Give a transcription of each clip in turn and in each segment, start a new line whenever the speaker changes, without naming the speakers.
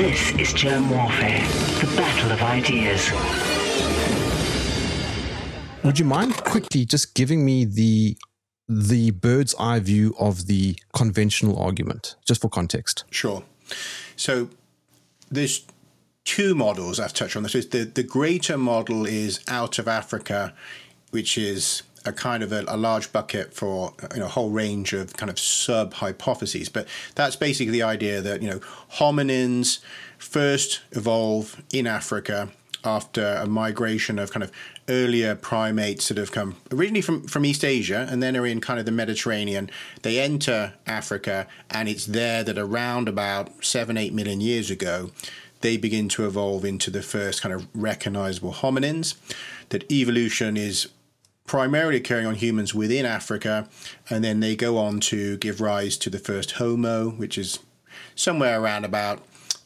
This is Germ Warfare, the battle of ideas.
Would you mind quickly just giving me the bird's eye view of the conventional argument, just for context?
Sure. So there's two models I've touched on. This is the greater model is out of Africa, which is a kind of a large bucket for a whole range of kind of sub hypotheses. But that's basically the idea that hominins first evolve in Africa after a migration of kind of earlier primates that have come originally from East Asia and then are in kind of the Mediterranean. They enter Africa, and it's there that around about 7-8 million years ago, they begin to evolve into the first kind of recognizable hominins. That evolution is primarily occurring on humans within Africa, and then they go on to give rise to the first Homo, which is somewhere around about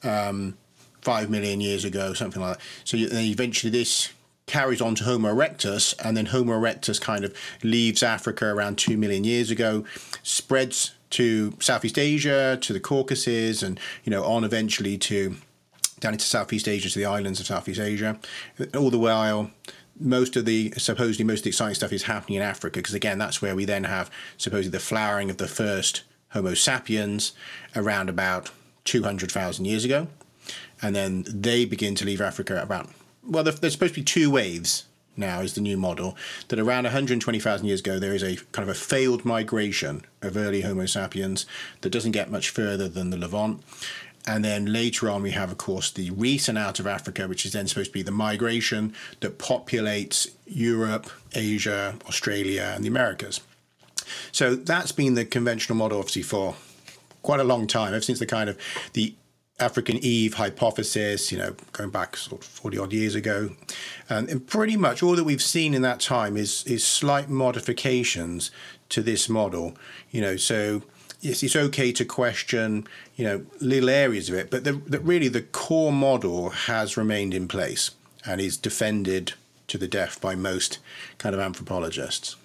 5 million years ago, something like that. So then eventually this carries on to Homo erectus, and then Homo erectus kind of leaves Africa around 2 million years ago, spreads to Southeast Asia, to the Caucasus, and on eventually to down into Southeast Asia, to the islands of Southeast Asia. All the while, most of the exciting stuff is happening in Africa, because again, that's where we then have supposedly the flowering of the first Homo sapiens around about 200,000 years ago. And then they begin to leave Africa about, well, there's supposed to be two waves now is the new model, that around 120,000 years ago, there is a kind of a failed migration of early Homo sapiens that doesn't get much further than the Levant. And then later on, we have, of course, the recent out of Africa, which is then supposed to be the migration that populates Europe, Asia, Australia, and the Americas. So that's been the conventional model, obviously, for quite a long time, ever since the kind of the African Eve hypothesis, going back sort of 40 odd years ago. And pretty much all that we've seen in that time is slight modifications to this model. So yes, it's okay to question, little areas of it, but really the core model has remained in place and is defended to the death by most kind of anthropologists.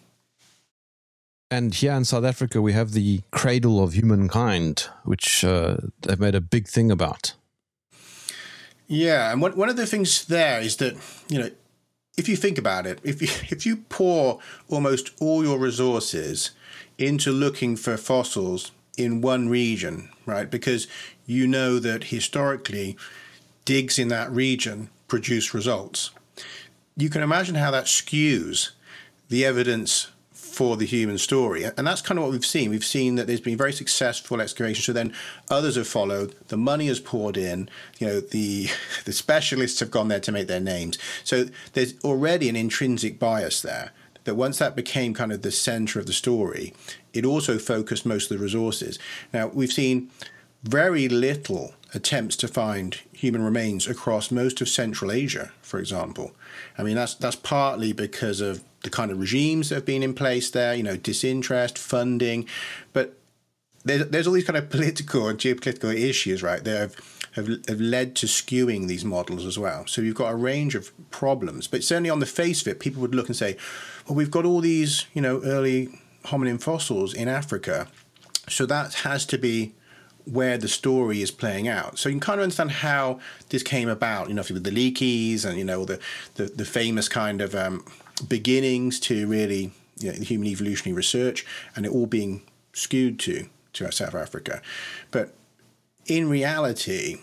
And here in South Africa, we have the cradle of humankind, which they've made a big thing about.
Yeah, and one of the things there is that, if you think about it, if you pour almost all your resources into looking for fossils in one region, right, because that historically digs in that region produce results, you can imagine how that skews the evidence for the human story. And that's kind of what we've seen. We've seen that there's been very successful excavations. So then others have followed. The money has poured in. The specialists have gone there to make their names. So there's already an intrinsic bias there, that once that became kind of the center of the story, it also focused most of the resources. Now, we've seen very little attempts to find human remains across most of Central Asia, for example. I mean, that's partly because of the kind of regimes that have been in place there, disinterest, funding. But there's all these kind of political and geopolitical issues, right, that have led to skewing these models as well. So you've got a range of problems. But certainly on the face of it, people would look and say, well, we've got all these, early hominin fossils in Africa. So that has to be where the story is playing out. So you can kind of understand how this came about, with the Leakeys and, the famous kind of beginnings to really, the human evolutionary research, and it all being skewed to South Africa. But in reality,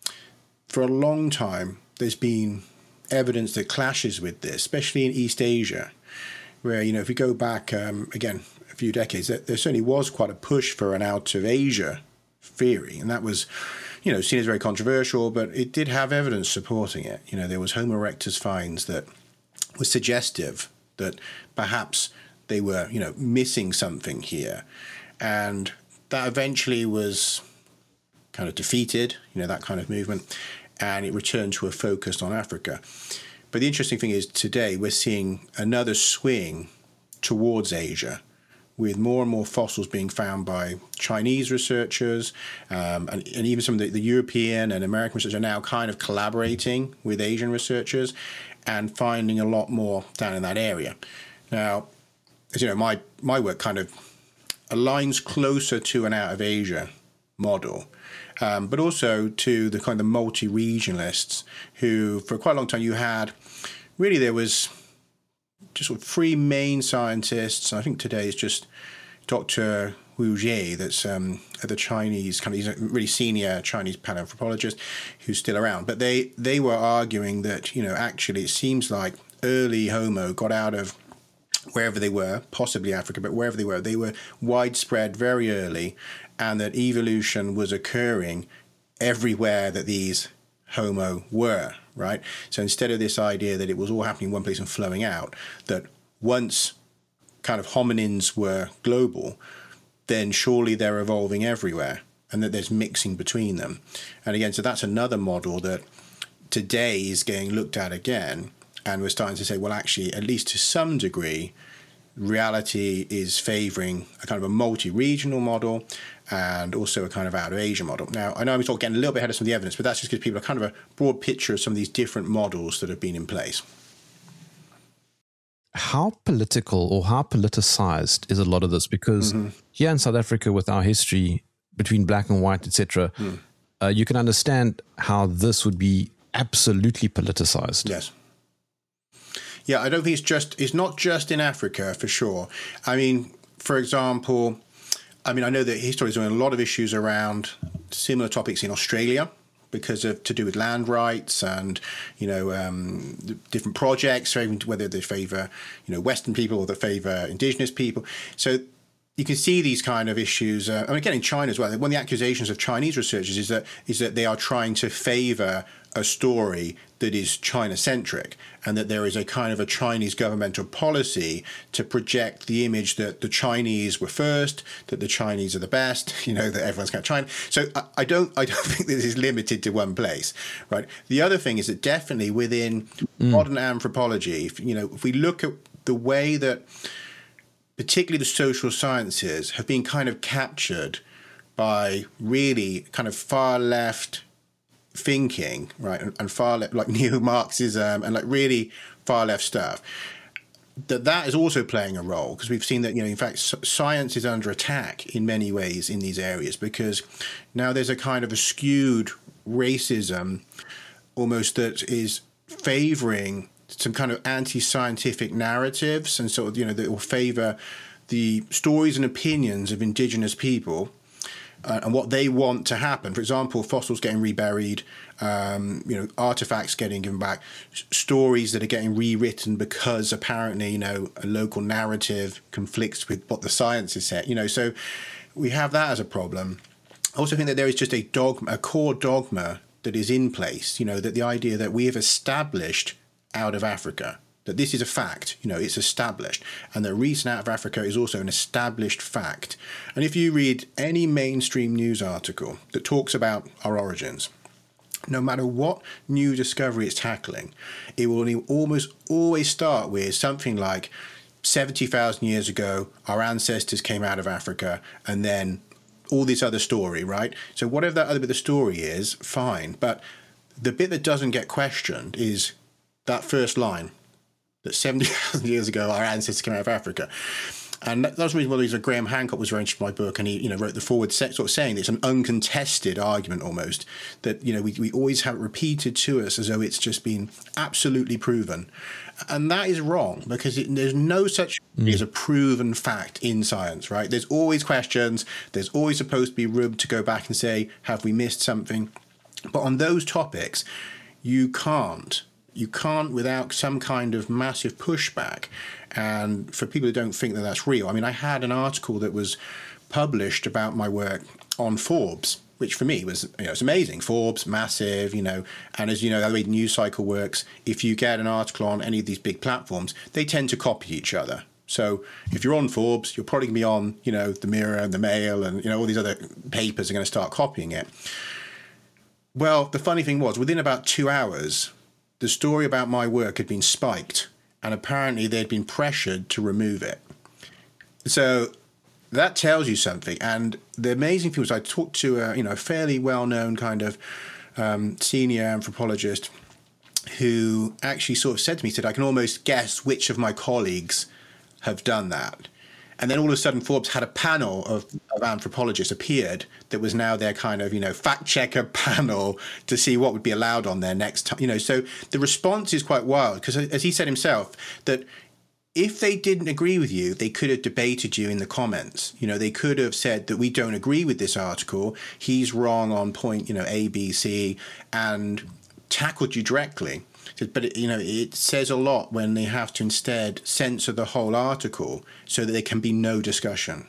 for a long time, there's been evidence that clashes with this, especially in East Asia, where, if we go back, again, a few decades, there certainly was quite a push for an out of Asia theory. And that was, seen as very controversial, but it did have evidence supporting it. There was Homo erectus finds that was suggestive that perhaps they were, missing something here. And that eventually was kind of defeated, that kind of movement, and it returned to a focus on Africa. But the interesting thing is today we're seeing another swing towards Asia, with more and more fossils being found by Chinese researchers, and even some of the European and American researchers are now kind of collaborating with Asian researchers and finding a lot more down in that area. Now, as you know, my work kind of aligns closer to an out of Asia model. but also to the kind of multi-regionalists who, for quite a long time, there was just sort of three main scientists. I think today is just Dr. Wu Jie, that's at the Chinese, he's a really senior Chinese paleoanthropologist who's still around. But they were arguing that, actually it seems like early Homo got out of wherever they were, possibly Africa, but wherever they were widespread very early, and that evolution was occurring everywhere that these Homo were, right? So instead of this idea that it was all happening in one place and flowing out, that once kind of hominins were global, then surely they're evolving everywhere, and that there's mixing between them. And again, so that's another model that today is getting looked at again, and we're starting to say, well, actually, at least to some degree, reality is favouring a kind of a multi-regional model and also a kind of out of Asia model. Now, I know I'm getting a little bit ahead of some of the evidence, but that's just because people are kind of a broad picture of some of these different models that have been in place.
How political or how politicized is a lot of this? Because here in South Africa, with our history between black and white, etc., you can understand how this would be absolutely politicized.
Yes. Yeah, I don't think it's not just in Africa, for sure. I mean, for example, I know that history is doing a lot of issues around similar topics in Australia, because of to do with land rights and different projects, whether they favour Western people or they favour Indigenous people. So you can see these kind of issues. Again, in China as well. One of the accusations of Chinese researchers is that they are trying to favour a story that is China-centric, and that there is a kind of a Chinese governmental policy to project the image that the Chinese were first, that the Chinese are the best, that everyone's got China. So I don't think this is limited to one place, right? The other thing is that definitely within modern anthropology, if we look at the way that particularly the social sciences have been kind of captured by really kind of far left thinking, right, and far left, like neo-Marxism and like really far left stuff, that is also playing a role, because we've seen that in fact science is under attack in many ways in these areas, because now there's a kind of a skewed racism almost that is favoring some kind of anti-scientific narratives, and sort of that will favor the stories and opinions of indigenous people and what they want to happen. For example, fossils getting reburied, artifacts getting given back, stories that are getting rewritten because apparently, a local narrative conflicts with what the science has said. So we have that as a problem. I also think that there is just a core dogma that is in place, that the idea that we have established out of Africa, that this is a fact, it's established, and that recent out of Africa is also an established fact. And if you read any mainstream news article that talks about our origins, no matter what new discovery it's tackling, it will almost always start with something like 70,000 years ago, our ancestors came out of Africa, and then all this other story, right? So whatever that other bit of the story is, fine. But the bit that doesn't get questioned is that first line, that 70,000 years ago our ancestors came out of Africa. And that's the reason why Graham Hancock was very interested in my book, and he wrote the forward sort of saying it's an uncontested argument almost, that we always have it repeated to us as though it's just been absolutely proven. And that is wrong, because there's no such thing as a proven fact in science, right? There's always questions. There's always supposed to be room to go back and say, have we missed something? But on those topics, you can't without some kind of massive pushback. And for people who don't think that that's real, I had an article that was published about my work on Forbes, which for me was, it's amazing. Forbes, massive, and as you know, the way the news cycle works, if you get an article on any of these big platforms, they tend to copy each other. So if you're on Forbes, you're probably going to be on, the Mirror and the Mail and, all these other papers are going to start copying it. Well, the funny thing was, within about 2 hours, the story about my work had been spiked, and apparently they'd been pressured to remove it. So that tells you something. And the amazing thing was, I talked to a fairly well-known kind of senior anthropologist who actually sort of said to me, I can almost guess which of my colleagues have done that. And then all of a sudden, Forbes had a panel of anthropologists appeared that was now their kind of, fact checker panel to see what would be allowed on there next time. So the response is quite wild because, as he said himself, that if they didn't agree with you, they could have debated you in the comments. They could have said that we don't agree with this article. He's wrong on point, A, B, C, and tackled you directly. But it says a lot when they have to instead censor the whole article so that there can be no discussion.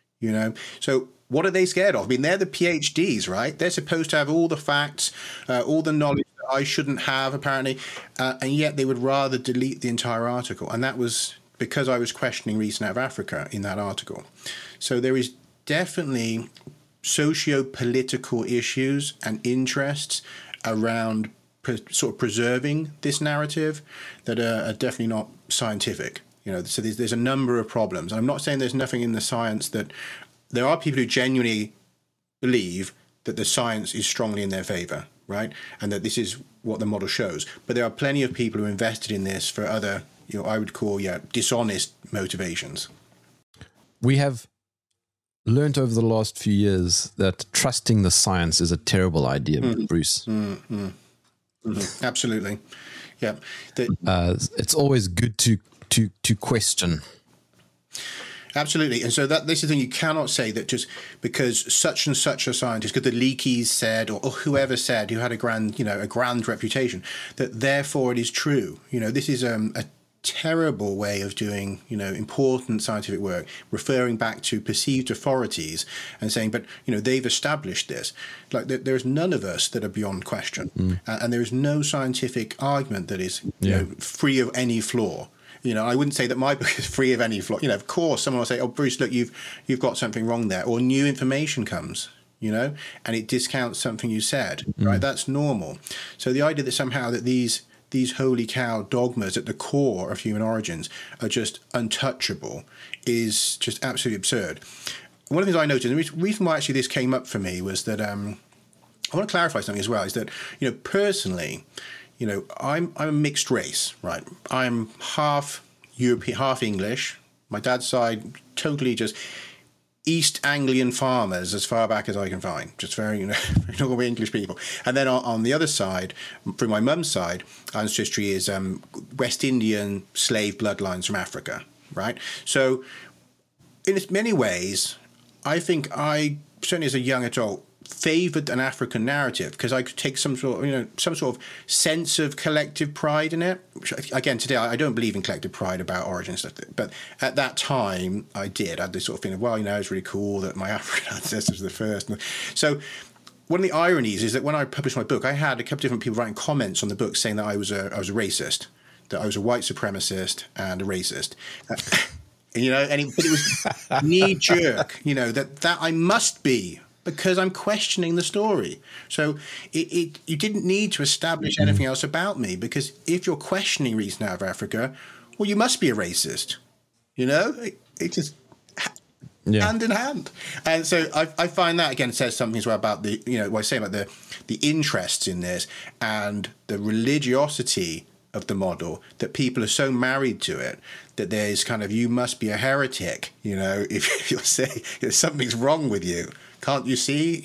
So what are they scared of? I mean, they're the PhDs, right? They're supposed to have all the facts, all the knowledge that I shouldn't have, apparently, and yet they would rather delete the entire article. And that was because I was questioning Reason Out of Africa in that article. So there is definitely socio-political issues and interests around sort of preserving this narrative that are definitely not scientific. So there's a number of problems. And I'm not saying there's nothing in the science that there are people who genuinely believe that the science is strongly in their favor, right? And that this is what the model shows. But there are plenty of people who are invested in this for other, I would call, dishonest motivations. We have
learned over the last few years that trusting the science is a terrible idea, Bruce.
Absolutely. Yeah.
It's always good to question.
Absolutely. And so this is the thing, you cannot say that just because such and such a scientist, because the Leakeys said, or whoever said, who had a grand reputation, that therefore it is true. This is a terrible way of doing, important scientific work, referring back to perceived authorities and saying, but, they've established this. Like, there's none of us that are beyond question. And there is no scientific argument that is free of any flaw. I wouldn't say that my book is free of any flaw. Of course, someone will say, oh, Bruce, look, you've got something wrong there. Or new information comes, and it discounts something you said, right? That's normal. So the idea that somehow that these holy cow dogmas at the core of human origins are just untouchable is just absolutely absurd. One of the things I noticed, and the reason why actually this came up for me was that I want to clarify something as well, is that, personally, I'm a mixed race, right? I'm half European, half English. My dad's side, totally just East Anglian farmers as far back as I can find, just very, normal English people. And then on the other side, from my mum's side, our ancestry is West Indian slave bloodlines from Africa, right? So in many ways, I think I, certainly as a young adult, favoured an African narrative because I could take some sort of sense of collective pride in it. Which, again, today I don't believe in collective pride about origin stuff, but at that time I did. I had this sort of feeling of, well, it's really cool that my African ancestors were the first. So one of the ironies is that when I published my book, I had a couple of different people writing comments on the book saying that I was a racist, that I was a white supremacist and a racist. But it was knee jerk, that I must be, because I'm questioning the story. So you didn't need to establish anything else about me, because if you're questioning Reason Out of Africa, well, you must be a racist. It just hand in hand. And so I find that, again, says something as well about the, what I say about the interests in this and the religiosity of the model, that people are so married to it that there's kind of, you must be a heretic, if you'll say something's wrong with you. Can't you see?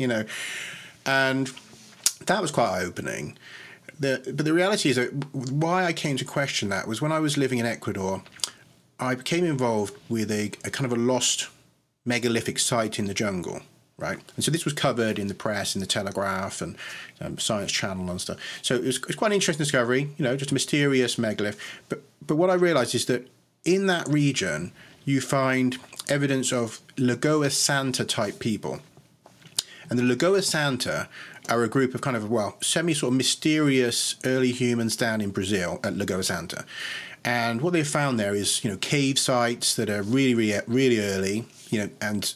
And that was quite eye-opening. But the reality is that why I came to question that was when I was living in Ecuador, I became involved with a kind of a lost megalithic site in the jungle, right? And so this was covered in the press, in the Telegraph and Science Channel and stuff. So it was quite an interesting discovery, just a mysterious megalith. But what I realized is that in that region, you find evidence of Lagoa Santa type people. And the Lagoa Santa are a group of kind of, sort of mysterious early humans down in Brazil at Lagoa Santa. And what they found there is, cave sites that are really, really, really early, and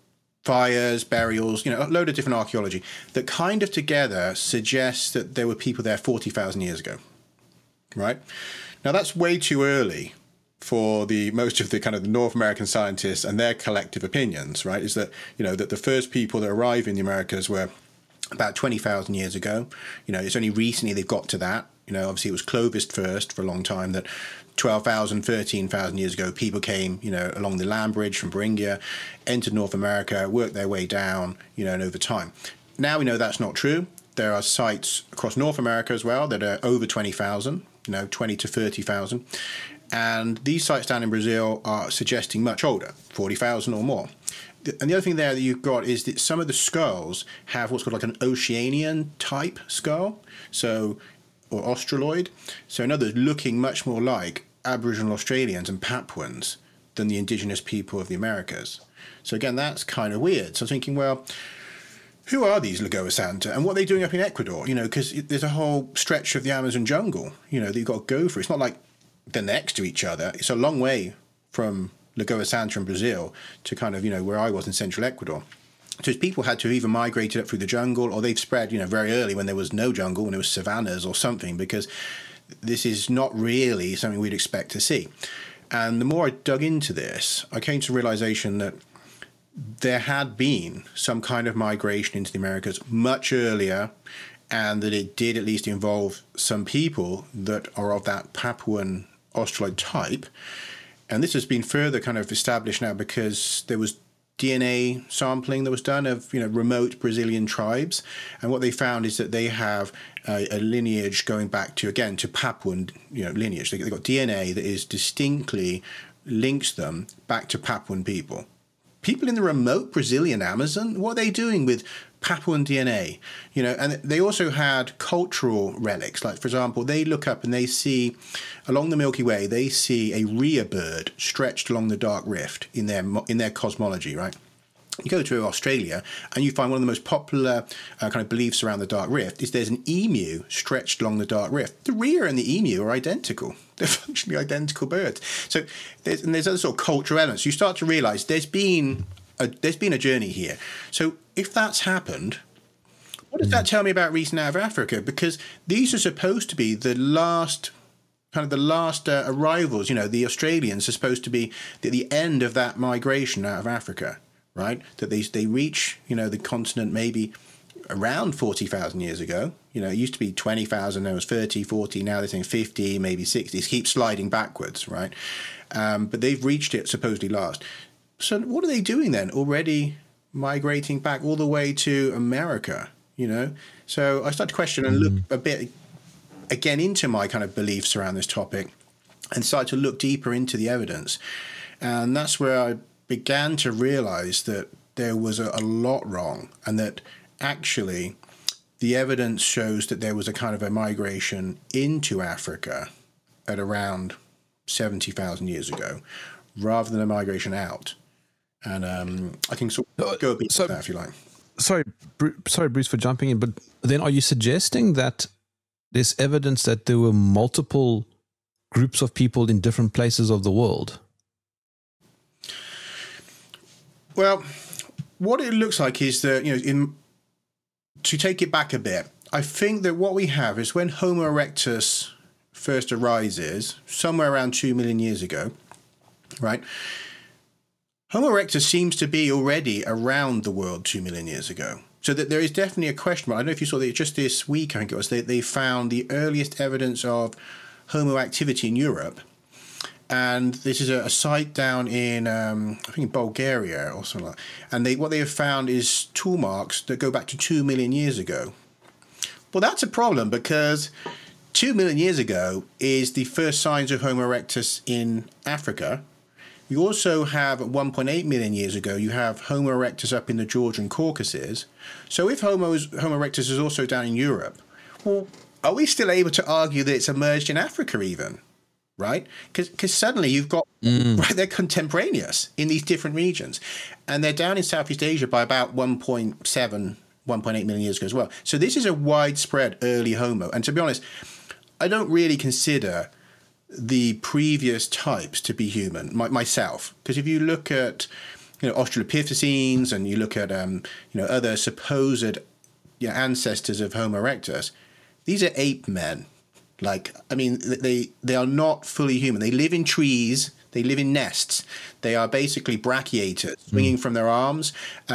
fires, burials, a load of different archaeology that kind of together suggests that there were people there 40,000 years ago, right? Now, that's way too early for most of the kind of the North American scientists and their collective opinions, right? Is that, that the first people that arrived in the Americas were about 20,000 years ago. It's only recently they've got to that. Obviously it was Clovis first for a long time that 12,000, 13,000 years ago, people came, along the land bridge from Beringia, entered North America, worked their way down, and over time. Now we know that's not true. There are sites across North America as well that are over 20,000, 20 to 30,000. And these sites down in Brazil are suggesting much older, 40,000 or more. And the other thing there that you've got is that some of the skulls have what's called like an Oceanian type skull, or Australoid. So in other words, looking much more like Aboriginal Australians and Papuans than the indigenous people of the Americas. So again, that's kind of weird. So I was thinking, well, who are these Lagoa Santa and what are they doing up in Ecuador? Because there's a whole stretch of the Amazon jungle, that you've got to go through. It's not like they're next to each other. It's a long way from Lagoa Santa in Brazil to kind of, where I was in central Ecuador. So people had to have either migrated up through the jungle or they've spread, very early when there was no jungle, when there was savannas or something, because this is not really something we'd expect to see. And the more I dug into this, I came to the realization that there had been some kind of migration into the Americas much earlier, and that it did at least involve some people that are of that Papuan Australoid type. And this has been further kind of established now because there was DNA sampling that was done of remote Brazilian tribes, and what they found is that they have a lineage going back to Papuan lineage. They've got DNA that is distinctly links them back to Papuan people. People in the remote Brazilian Amazon, what are they doing with Papuan DNA? And they also had cultural relics. Like, for example, they look up and they see, along the Milky Way, they see a rhea bird stretched along the Dark Rift in their cosmology, right? You go to Australia and you find one of the most popular kind of beliefs around the Dark Rift is there's an emu stretched along the Dark Rift. The rhea and the emu are identical. They're functionally identical birds. So there's other sort of cultural elements. You start to realize there's been a journey here. So if that's happened, what does that tell me about recent out of Africa? Because these are supposed to be the last arrivals. The Australians are supposed to be the end of that migration out of Africa. Right, that they reach, the continent maybe around 40,000 years ago. It used to be 20,000, there was 30, 40, now they're saying 50, maybe 60. It keeps sliding backwards, right? But they've reached it supposedly last. So what are they doing then? Already migrating back all the way to America, So I started to question and look a bit again into my kind of beliefs around this topic and started to look deeper into the evidence. And that's where I began to realize that there was a lot wrong, and that actually the evidence shows that there was a kind of a migration into Africa at around 70,000 years ago rather than a migration out. And I can sort of go a bit into that if you like.
Sorry, Bruce, for jumping in, but then are you suggesting that there's evidence that there were multiple groups of people in different places of the world?
Well, what it looks like is that, to take it back a bit, I think that what we have is when Homo erectus first arises, somewhere around 2 million years ago, right? Homo erectus seems to be already around the world 2 million years ago. So that there is definitely a question mark. I don't know if you saw that just this week, I think it was, they found the earliest evidence of Homo activity in Europe. And this is a site down in, I think in Bulgaria or something like that. And what they have found is tool marks that go back to 2 million years ago. Well, that's a problem because 2 million years ago is the first signs of Homo erectus in Africa. You also have 1.8 million years ago, you have Homo erectus up in the Georgian Caucasus. So if Homo erectus is also down in Europe, well, are we still able to argue that it's emerged in Africa even? Right? Because suddenly you've got, right, they're contemporaneous in these different regions. And they're down in Southeast Asia by about 1.7, 1.8 million years ago as well. So this is a widespread early Homo. And to be honest, I don't really consider the previous types to be human, myself. Because if you look at, Australopithecines and you look at, other supposed ancestors of Homo erectus, these are ape men. They are not fully human. They live in trees. They live in nests. They are basically brachiated, swinging from their arms.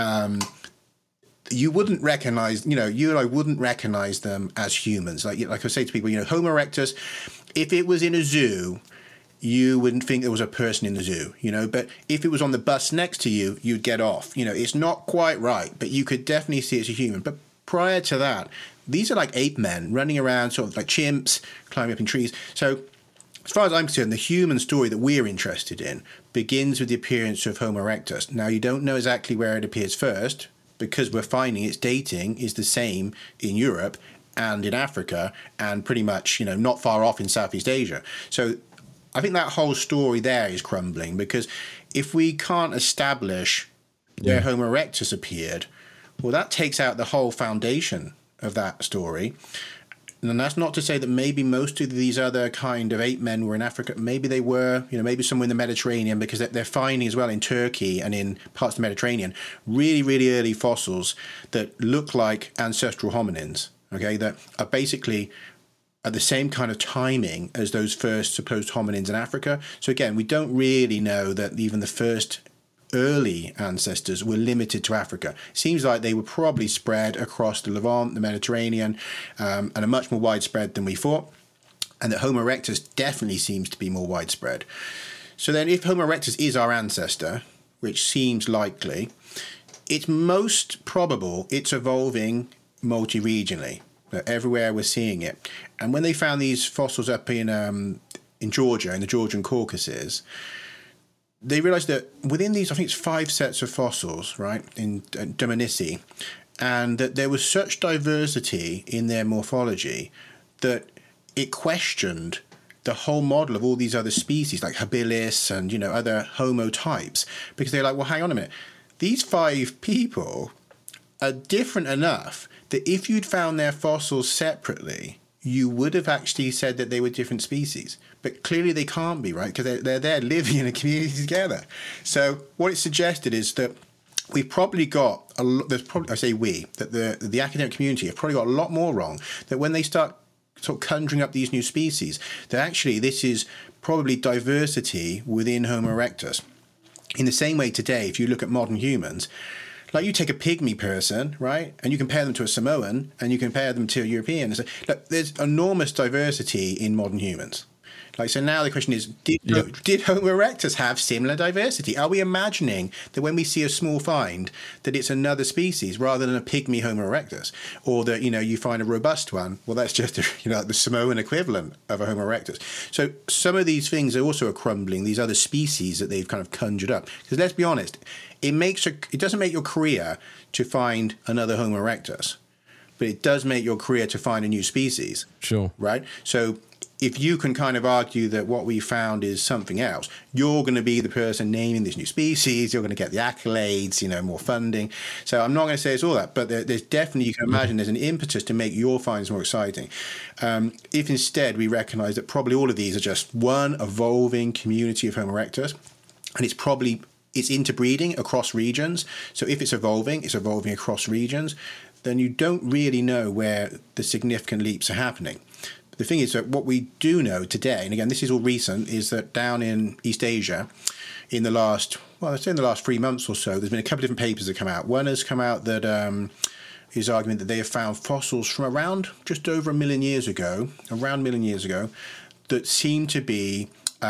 You wouldn't recognize, you and I wouldn't recognize them as humans. Like I say to people, Homo erectus, if it was in a zoo, you wouldn't think there was a person in the zoo, you know, but if it was on the bus next to you, you'd get off. You know, it's not quite right, but you could definitely see it's a human. But prior to that, these are like ape men running around, sort of like chimps, climbing up in trees. So as far as I'm concerned, the human story that we're interested in begins with the appearance of Homo erectus. Now, you don't know exactly where it appears first, because we're finding its dating is the same in Europe and in Africa, and pretty much, you know, not far off in Southeast Asia. So I think that whole story there is crumbling, because if we can't establish where Homo erectus appeared, well, that takes out the whole foundation of that story. And that's not to say that maybe most of these other kind of ape men were in Africa. Maybe they were, you know, maybe somewhere in the Mediterranean, because they're finding as well in Turkey and in parts of the Mediterranean really, really early fossils that look like ancestral hominins, okay, that are basically at the same kind of timing as those first supposed hominins in Africa. So again, we don't really know that even the first early ancestors were limited to Africa. Seems like they were probably spread across the Levant, the Mediterranean, and are much more widespread than we thought. And that Homo erectus definitely seems to be more widespread. So then if Homo erectus is our ancestor, which seems likely, it's most probable it's evolving multi-regionally. Everywhere we're seeing it. And when they found these fossils up in Georgia, in the Georgian Caucasus, they realized that within these, I think it's 5 sets of fossils, right, in Dominici, and that there was such diversity in their morphology that it questioned the whole model of all these other species, like habilis and, you know, other Homo types, because they're like, well, hang on a minute. These 5 people are different enough that if you'd found their fossils separately, you would have actually said that they were different species. But clearly they can't be, right? Because they're there living in a community together. So what it suggested is that we've probably got, I say we, that the academic community have probably got a lot more wrong, that when they start sort of conjuring up these new species, that actually this is probably diversity within Homo erectus. In the same way today, if you look at modern humans, like you take a pygmy person, right, and you compare them to a Samoan, and you compare them to a European. And so, look, there's enormous diversity in modern humans. Like, so now the question is, did Homo erectus have similar diversity? Are we imagining that when we see a small find, that it's another species rather than a pygmy Homo erectus? Or that, you know, you find a robust one, well, that's just, you know, the Samoan equivalent of a Homo erectus. So some of these things are also crumbling, these other species that they've kind of conjured up. Because let's be honest, it doesn't make your career to find another Homo erectus, but it does make your career to find a new species.
Sure.
Right? So if you can kind of argue that what we found is something else, you're going to be the person naming this new species, you're going to get the accolades, you know, more funding. So I'm not going to say it's all that, but there's definitely, you can imagine there's an impetus to make your finds more exciting. If instead we recognize that probably all of these are just one evolving community of Homo erectus, and it's interbreeding across regions. So if it's evolving across regions, then you don't really know where the significant leaps are happening. But the thing is that what we do know today, and again, this is all recent, is that down in East Asia, in the last 3 months or so, there's been a couple of different papers that come out. One has come out that is arguing that they have found fossils from around just over 1 million years ago, that seem to be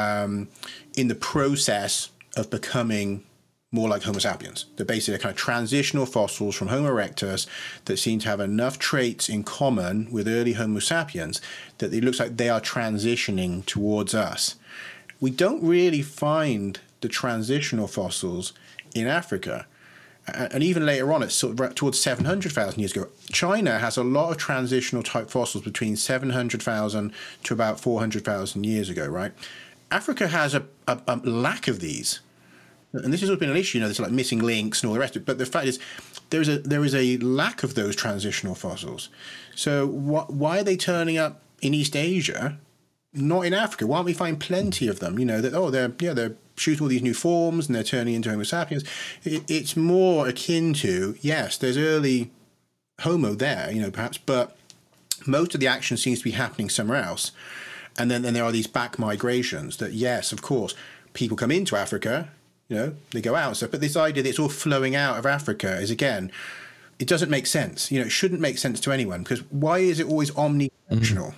in the process of becoming more like Homo sapiens. They're basically kind of transitional fossils from Homo erectus that seem to have enough traits in common with early Homo sapiens that it looks like they are transitioning towards us. We don't really find the transitional fossils in Africa. And even later on, it's sort of towards 700,000 years ago. China has a lot of transitional type fossils between 700,000 to about 400,000 years ago, right? Africa has a lack of these. And this has been an issue, you know, there's like missing links and all the rest of it. But the fact is, there is a lack of those transitional fossils. So why are they turning up in East Asia, not in Africa? Why don't we find plenty of them? You know, they're shooting all these new forms and they're turning into Homo sapiens. It's more akin to, yes, there's early Homo there, you know, perhaps, but most of the action seems to be happening somewhere else. And then there are these back migrations that, yes, of course, people come into Africa, you know, they go out and stuff. But this idea that it's all flowing out of Africa is, again, it doesn't make sense. You know, it shouldn't make sense to anyone, because why is it always omnidirectional?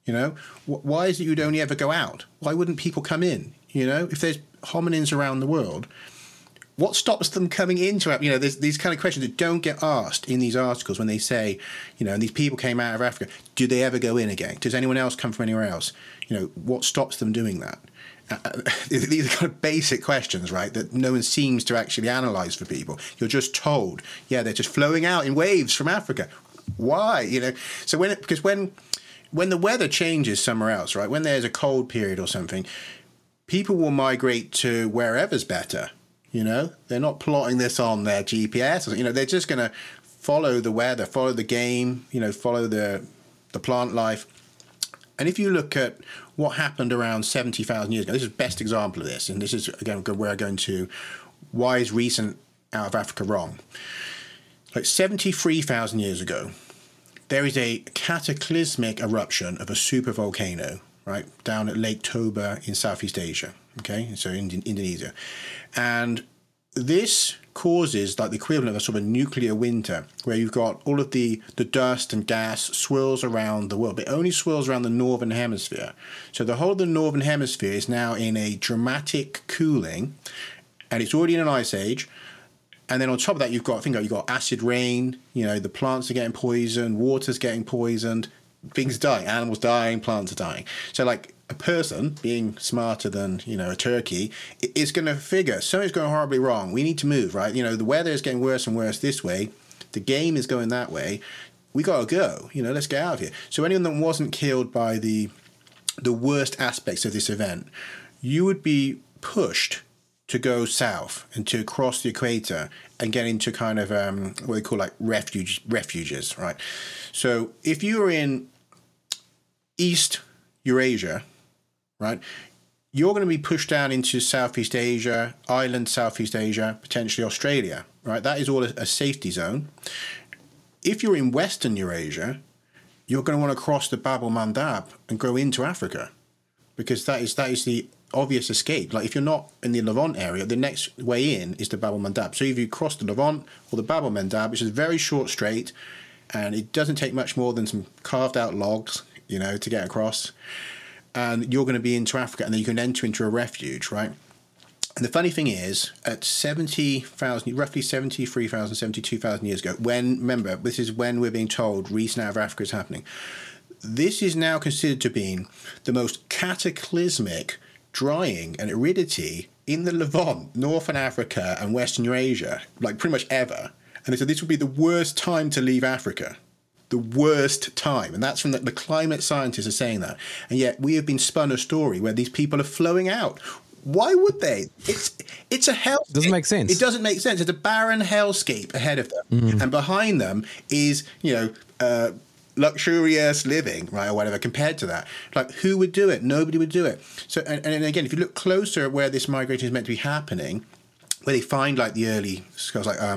You know, why is it you'd only ever go out? Why wouldn't people come in? You know, if there's hominins around the world, what stops them coming into it? You know, there's these kind of questions that don't get asked in these articles when they say, you know, and these people came out of Africa. Do they ever go in again? Does anyone else come from anywhere else? You know, what stops them doing that? These are kind of basic questions, right, that no one seems to actually analyze for people. You're just told, yeah, they're just flowing out in waves from Africa. Why? You know, so when the weather changes somewhere else, right, when there's a cold period or something, people will migrate to wherever's better. You know, they're not plotting this on their GPS. You know, they're just going to follow the weather, follow the game, you know, follow the plant life. And if you look at what happened around 70,000 years ago, this is the best example of this. And this is, again, where I'm going to, why is recent out of Africa wrong? Like 73,000 years ago, there is a cataclysmic eruption of a supervolcano, right, down at Lake Toba in Southeast Asia, okay, so in Indonesia. And this causes like the equivalent of a sort of nuclear winter, where you've got all of the dust and gas swirls around the world, but it only swirls around the northern hemisphere. So the whole of the northern hemisphere is now in a dramatic cooling, and it's already in an ice age. And then on top of that, you've got acid rain, you know, the plants are getting poisoned, water's getting poisoned, things are dying, animals dying, plants are dying. So like a person being smarter than, you know, a turkey is going to figure something's going horribly wrong. We need to move, right? You know, the weather is getting worse and worse this way. The game is going that way. We got to go, you know, let's get out of here. So anyone that wasn't killed by the worst aspects of this event, you would be pushed to go south and to cross the equator and get into kind of what they call like refuges, right? So if you were in East Eurasia, right, you're going to be pushed down into Southeast Asia, Southeast Asia, potentially Australia, right? That is all a safety zone. If you're in Western Eurasia, you're going to want to cross the Bab el-Mandab and go into Africa, because that is the obvious escape. Like if you're not in the Levant area, the next way in is the Bab el-Mandab. So if you cross the Levant or the Bab el-Mandab, which is a very short strait, and it doesn't take much more than some carved out logs, you know, to get across, and you're going to be into Africa, and then you can enter into a refuge, right? And the funny thing is, at 70,000, roughly 73,000, 72,000 years ago, when, remember, this is when we're being told recent out of Africa is happening, this is now considered to be the most cataclysmic drying and aridity in the Levant, Northern Africa and Western Eurasia, like pretty much ever. And they said this would be the worst time to leave Africa. The worst time. And that's from the climate scientists are saying that. And yet we have been spun a story where these people are flowing out. Why would they? It's a hell.
Doesn't make sense.
It doesn't make sense. It's a barren hellscape ahead of them. Mm-hmm. And behind them is, you know, luxurious living, right, or whatever, compared to that. Like, who would do it? Nobody would do it. So, and again, if you look closer at where this migration is meant to be happening, where they find, like, the early skulls, like,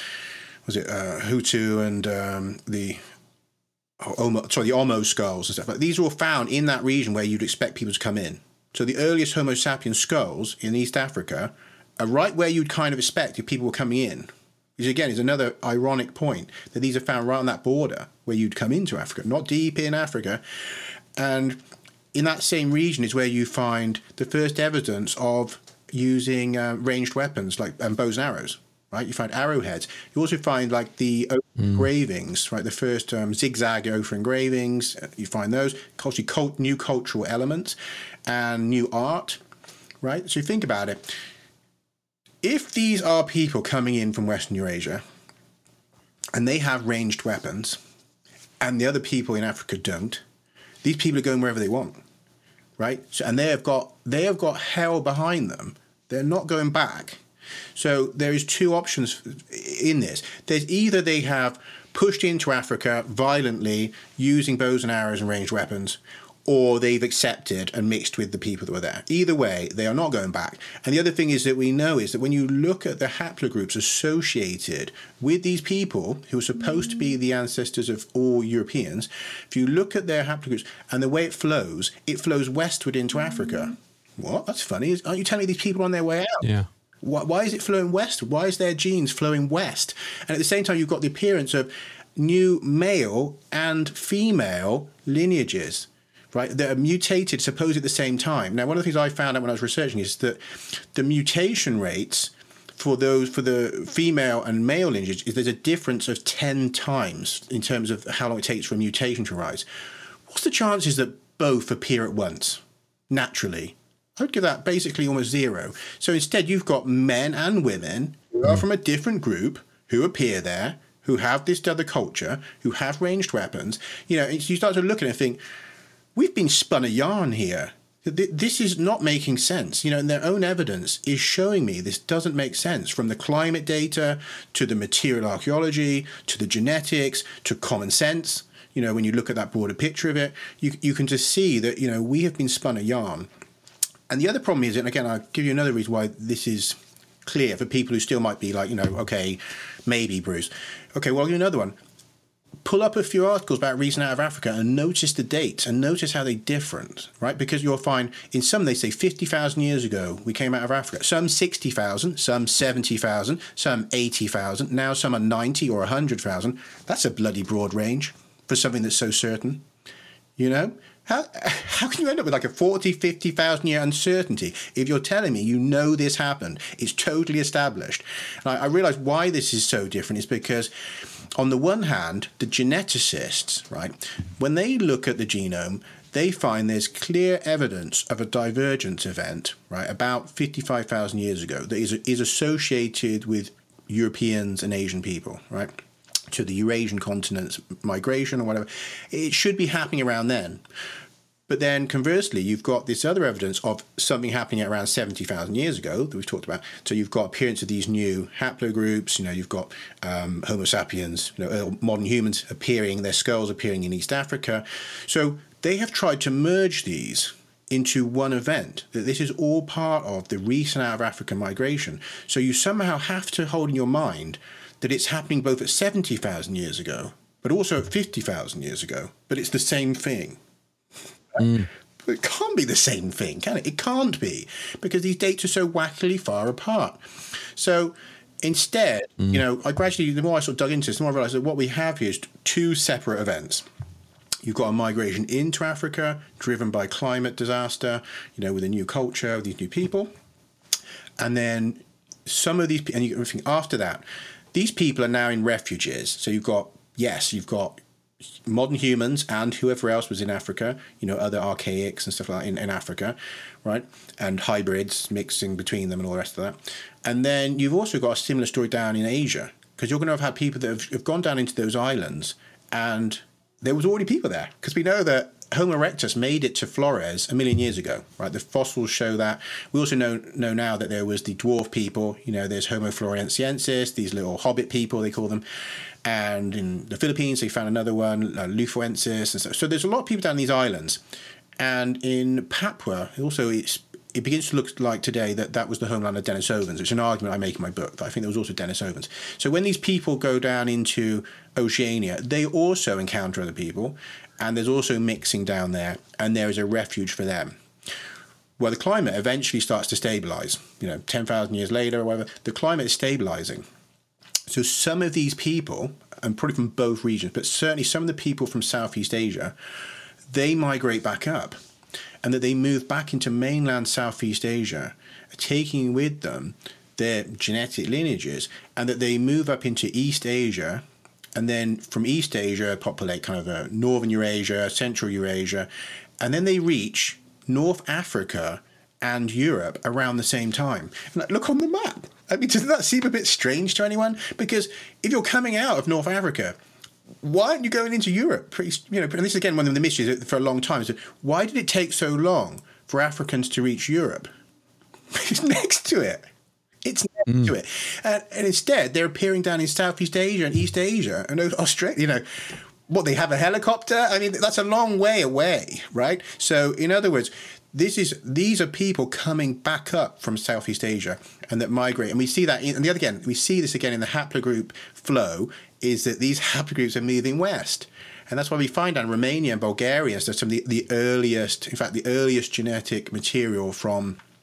Hutu and the Omo skulls and stuff. Like, these are all found in that region where you'd expect people to come in. So the earliest Homo sapiens skulls in East Africa are right where you'd kind of expect if people were coming in. Which, again, is another ironic point, that these are found right on that border where you'd come into Africa, not deep in Africa. And in that same region is where you find the first evidence of using ranged weapons like bows and arrows, right? You find arrowheads. You also find like the engravings, right? The first zigzag ochre engravings. You find those. New cultural elements and new art, right? So you think about it. If these are people coming in from Western Eurasia and they have ranged weapons and the other people in Africa don't, these people are going wherever they want, right? So, and they have got hell behind them. They're not going back. So there is two options in this. There's either they have pushed into Africa violently using bows and arrows and ranged weapons, or they've accepted and mixed with the people that were there. Either way, they are not going back. And the other thing is that we know is that when you look at the haplogroups associated with these people who are supposed to be the ancestors of all Europeans, if you look at their haplogroups and the way it flows westward into Africa. What? That's funny. Aren't you telling me these people are on their way out?
Yeah.
Why is it flowing west? Why is their genes flowing west? And at the same time, you've got the appearance of new male and female lineages. right, that are mutated supposedly at the same time. Now, one of the things I found out when I was researching is that the mutation rates for the female and male lineage is there's a difference of 10 times in terms of how long it takes for a mutation to arise. What's the chances that both appear at once, naturally? I would give that basically almost zero. So instead, you've got men and women who are from a different group who appear there, who have this other culture, who have ranged weapons. You know, you start to look at it and think, we've been spun a yarn here. This is not making sense. You know, and their own evidence is showing me this doesn't make sense, from the climate data to the material archaeology to the genetics to common sense. You know, when you look at that broader picture of it, you can just see that, you know, we have been spun a yarn. And the other problem is, and again, I'll give you another reason why this is clear for people who still might be like, you know, okay, maybe, Bruce. Okay, well, I'll give you another one. Pull up a few articles about recent out of Africa and notice the dates and notice how they're different, right? Because you'll find in some they say 50,000 years ago we came out of Africa. Some 60,000, some 70,000, some 80,000. Now some are 90 or 100,000. That's a bloody broad range for something that's so certain, you know? How can you end up with like a 40, 50,000 year uncertainty if you're telling me you know this happened? It's totally established. And I realize why this is so different is because on the one hand, the geneticists, right, when they look at the genome, they find there's clear evidence of a divergence event, right, about 55,000 years ago that is associated with Europeans and Asian people, right, to the Eurasian continent's migration or whatever. It should be happening around then. But then conversely, you've got this other evidence of something happening at around 70,000 years ago that we've talked about. So you've got appearance of these new haplogroups, you know, you've got Homo sapiens, you know, modern humans appearing, their skulls appearing in East Africa. So they have tried to merge these into one event, that this is all part of the recent out of Africa migration. So you somehow have to hold in your mind that it's happening both at 70,000 years ago, but also at 50,000 years ago, but it's the same thing. It can't be the same thing, can it? It can't be, because these dates are so wackily far apart. So instead, you know, the more I sort of dug into this, the more I realized that what we have here is two separate events. You've got a migration into Africa driven by climate disaster, you know, with a new culture, with these new people. And then some of these, and you think after that, these people are now in refuges. So you've got modern humans and whoever else was in Africa, you know, other archaics and stuff like that in Africa, right? And hybrids mixing between them and all the rest of that. And then you've also got a similar story down in Asia, because you're going to have had people that have gone down into those islands and there was already people there, because we know that Homo erectus made it to Flores 1 million years ago, right? The fossils show that. We also know now that there was the dwarf people, you know, there's Homo floresiensis, these little hobbit people, they call them. And in the Philippines, they found another one, Lufoensis. And so there's a lot of people down these islands. And in Papua, also it begins to look like today that was the homeland of Denisovans. It's an argument I make in my book, that I think there was also Denisovans. So when these people go down into Oceania, they also encounter other people. And there's also mixing down there. And there is a refuge for them. Well, the climate eventually starts to stabilize. You know, 10,000 years later or whatever, the climate is stabilizing. So some of these people, and probably from both regions, but certainly some of the people from Southeast Asia, they migrate back up, and that they move back into mainland Southeast Asia, taking with them their genetic lineages, and that they move up into East Asia, and then from East Asia populate kind of Northern Eurasia, Central Eurasia, and then they reach North Africa and Europe around the same time. And look on the map. I mean, doesn't that seem a bit strange to anyone? Because if you're coming out of North Africa, why aren't you going into Europe? You know, and this is again one of the mysteries for a long time. So why did it take so long for Africans to reach Europe? It's next to it. It's next to it. And instead, they're appearing down in Southeast Asia and East Asia and Australia. You know, what, they have a helicopter? I mean, that's a long way away, right? So in other words, these are people coming back up from Southeast Asia and that migrate. And we see that, we see this again in the haplogroup flow, is that these haplogroups are moving west. And that's why we find down Romania and Bulgaria as some of the earliest, in fact, the earliest genetic material from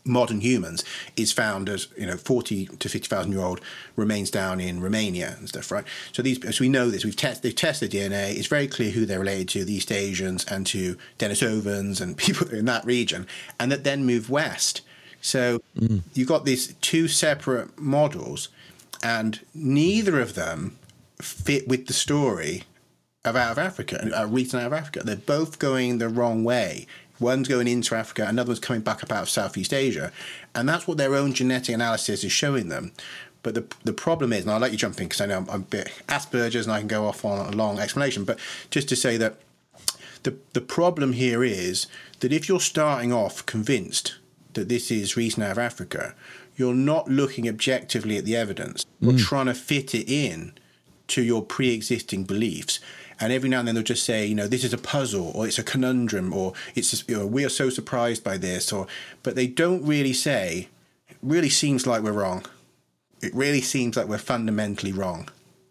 modern humans is found as 40 to 50,000 year old remains down in Romania and stuff, right? So we know this. They've tested DNA. It's very clear who they're related to, the East Asians and to Denisovans and people in that region, and that then move west. So you've got these two separate models, and neither of them fit with the story of out of Africa, a region out of Africa. They're both going the wrong way. One's going into Africa, another one's coming back up out of Southeast Asia. And that's what their own genetic analysis is showing them. But the problem is, and I'll let you jump in because I know I'm a bit Asperger's and I can go off on a long explanation, but just to say that the problem here is that if you're starting off convinced that this is recent out of Africa, you're not looking objectively at the evidence. You're trying to fit it in to your pre-existing beliefs. And every now and then they'll just say, this is a puzzle, or it's a conundrum, or it's just, we are so surprised by this, but they don't really say, it really seems like we're wrong. It really seems like we're fundamentally wrong.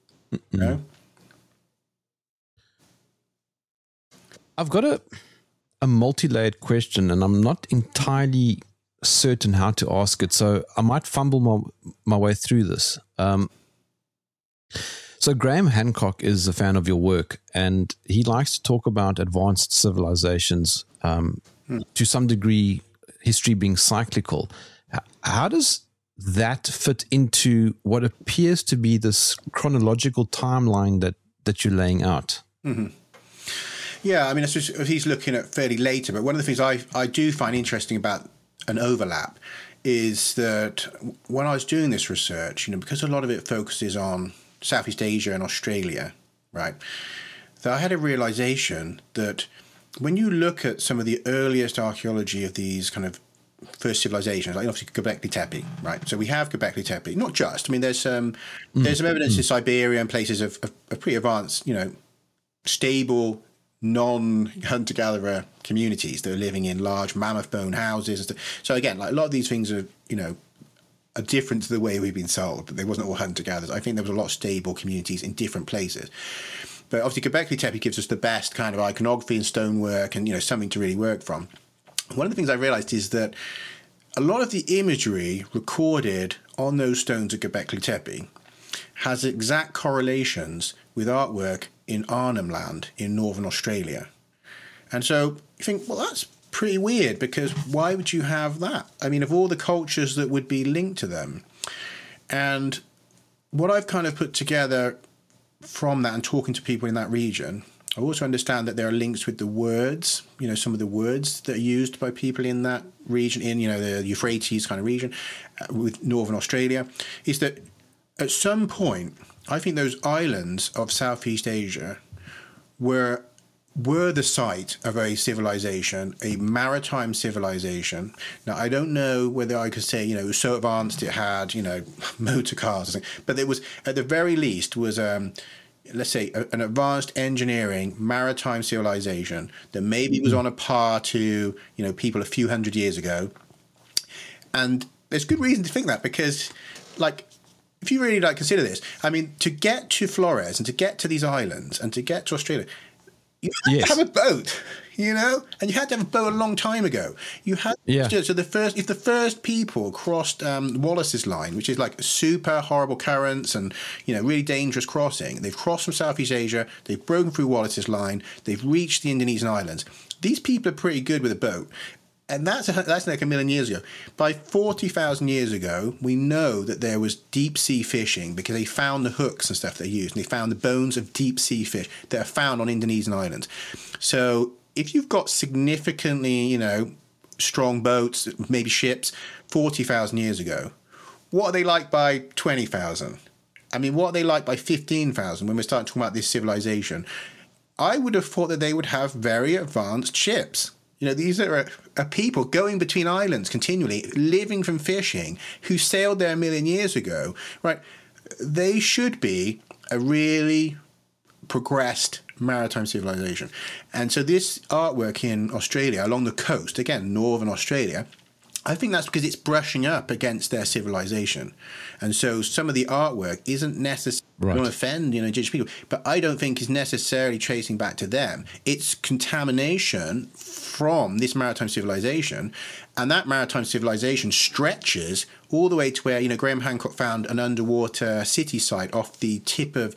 I've got a multi-layered question, and I'm not entirely certain how to ask it, so I might fumble my way through this. So Graham Hancock is a fan of your work, and he likes to talk about advanced civilizations, to some degree, history being cyclical. How does that fit into what appears to be this chronological timeline that you're laying out?
Mm-hmm. Yeah, I mean, he's looking at fairly later, but one of the things I do find interesting about an overlap is that when I was doing this research, because a lot of it focuses on Southeast Asia and Australia, right? So I had a realization that when you look at some of the earliest archaeology of these kind of first civilizations, like obviously Göbekli Tepe, right? So we have Göbekli Tepe, not just. I mean, there's some evidence in Siberia and places of pretty advanced, stable, non-hunter-gatherer communities that are living in large mammoth bone houses and stuff. So again, like a lot of these things are, are different to the way we've been sold. There wasn't all hunter-gatherers. I think there was a lot of stable communities in different places. But obviously Göbekli Tepe gives us the best kind of iconography and stonework and, something to really work from. One of the things I realized is that a lot of the imagery recorded on those stones at Göbekli Tepe has exact correlations with artwork in Arnhem Land in northern Australia. And so you think, well, that's pretty weird, because why would you have that? I mean, of all the cultures that would be linked to them. And what I've kind of put together from that and talking to people in that region, I also understand that there are links with the words, some of the words that are used by people in that region, in, the Euphrates kind of region, with northern Australia, is that at some point, I think those islands of Southeast Asia were the site of a civilization, a maritime civilization. Now, I don't know whether I could say, it was so advanced it had, motor cars or something, but it was, at the very least, was, let's say, an advanced engineering maritime civilization that maybe was on a par to, people a few hundred years ago. And there's good reason to think that, because, if you really consider this, I mean, to get to Flores and to get to these islands and to get to Australia, you had to have a boat, and you had to have a boat a long time ago. You had to, so if the first people crossed Wallace's Line, which is like super horrible currents and really dangerous crossing, they've crossed from Southeast Asia, they've broken through Wallace's Line, they've reached the Indonesian islands. These people are pretty good with a boat. And that's like 1 million years ago. By 40,000 years ago, we know that there was deep sea fishing, because they found the hooks and stuff they used, and they found the bones of deep sea fish that are found on Indonesian islands. So if you've got significantly, strong boats, maybe ships, 40,000 years ago, what are they like by 20,000? I mean, what are they like by 15,000 when we're starting talking about this civilization? I would have thought that they would have very advanced ships. These are people going between islands continually, living from fishing, who sailed there 1 million years ago, right? They should be a really progressed maritime civilization. And so this artwork in Australia, along the coast, again, northern Australia, I think that's because it's brushing up against their civilization. And so some of the artwork isn't necessarily
Right.
going to offend, indigenous people, but I don't think is necessarily tracing back to them. It's contamination from this maritime civilization, and that maritime civilization stretches all the way to where, Graham Hancock found an underwater city site off the tip of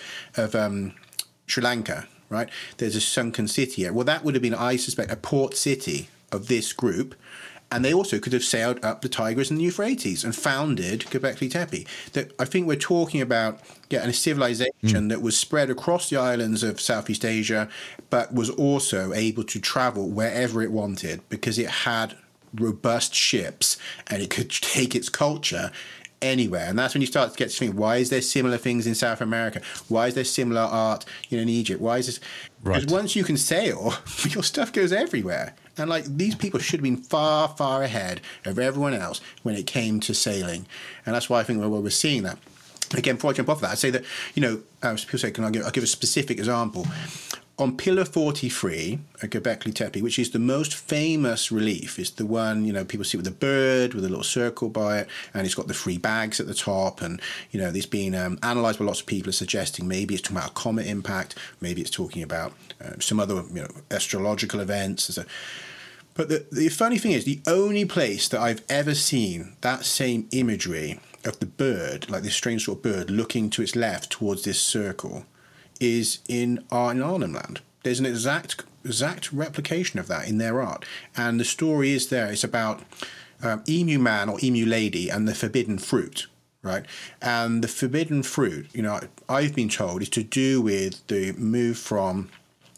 Sri Lanka, right? There's a sunken city here. Well, that would have been, I suspect, a port city of this group. And they also could have sailed up the Tigris and the Euphrates and founded Göbekli Tepe. That I think we're talking about a civilization that was spread across the islands of Southeast Asia, but was also able to travel wherever it wanted because it had robust ships and it could take its culture anywhere. And that's when you start to get to think, why is there similar things in South America? Why is there similar art in Egypt? Why is this?
Right.
Because once you can sail, your stuff goes everywhere. And these people should have been far, far ahead of everyone else when it came to sailing. And that's why I think we're seeing that. Again, before I jump off that, I'd say that, people say, I'll give a specific example. On Pillar 43 at Göbekli Tepe, which is the most famous relief, is the one, people see with the bird, with a little circle by it, and it's got the 3 bags at the top, and, it's been analysed by lots of people as suggesting maybe it's talking about a comet impact, maybe it's talking about some other, astrological events. But the funny thing is, the only place that I've ever seen that same imagery of the bird, like this strange sort of bird looking to its left towards this circle, is in Arnhem Land. There's an exact replication of that in their art. And the story is there. It's about Emu Man or Emu Lady and the forbidden fruit, right? And the forbidden fruit, I've been told, is to do with the move from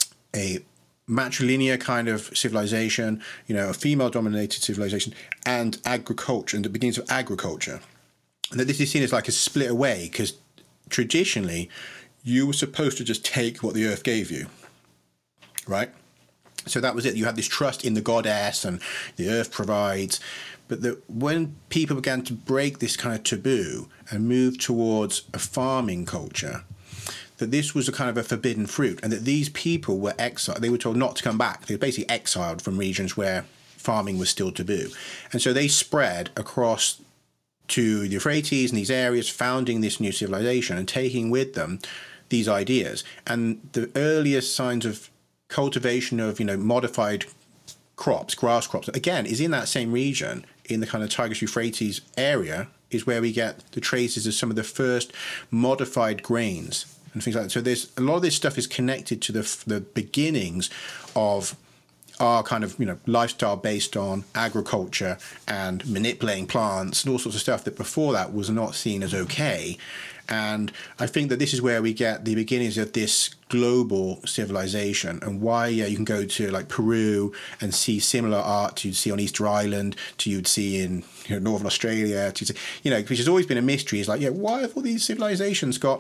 a matrilinear kind of civilization, a female-dominated civilization, and agriculture, and the beginnings of agriculture. And that this is seen as like a split away, because traditionally, you were supposed to just take what the earth gave you, right? So that was it. You had this trust in the goddess and the earth provides. But when people began to break this kind of taboo and move towards a farming culture, that this was a kind of a forbidden fruit, and that these people were exiled. They were told not to come back. They were basically exiled from regions where farming was still taboo. And so they spread across to the Euphrates and these areas, founding this new civilization and taking with them these ideas. And the earliest signs of cultivation of, modified crops, grass crops, again, is in that same region, in the kind of Tigris-Euphrates area, is where we get the traces of some of the first modified grains and things like that. So there's a lot of this stuff is connected to the beginnings of our kind of, lifestyle based on agriculture and manipulating plants and all sorts of stuff that before that was not seen as okay. And I think that this is where we get the beginnings of this global civilization, and why you can go to like Peru and see similar art you'd see on Easter Island to you'd see in Northern Australia, which has always been a mystery. Is like, why have all these civilizations got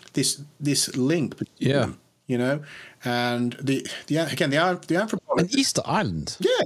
this link between them? And the anthropology.
And Easter Island.
Yeah,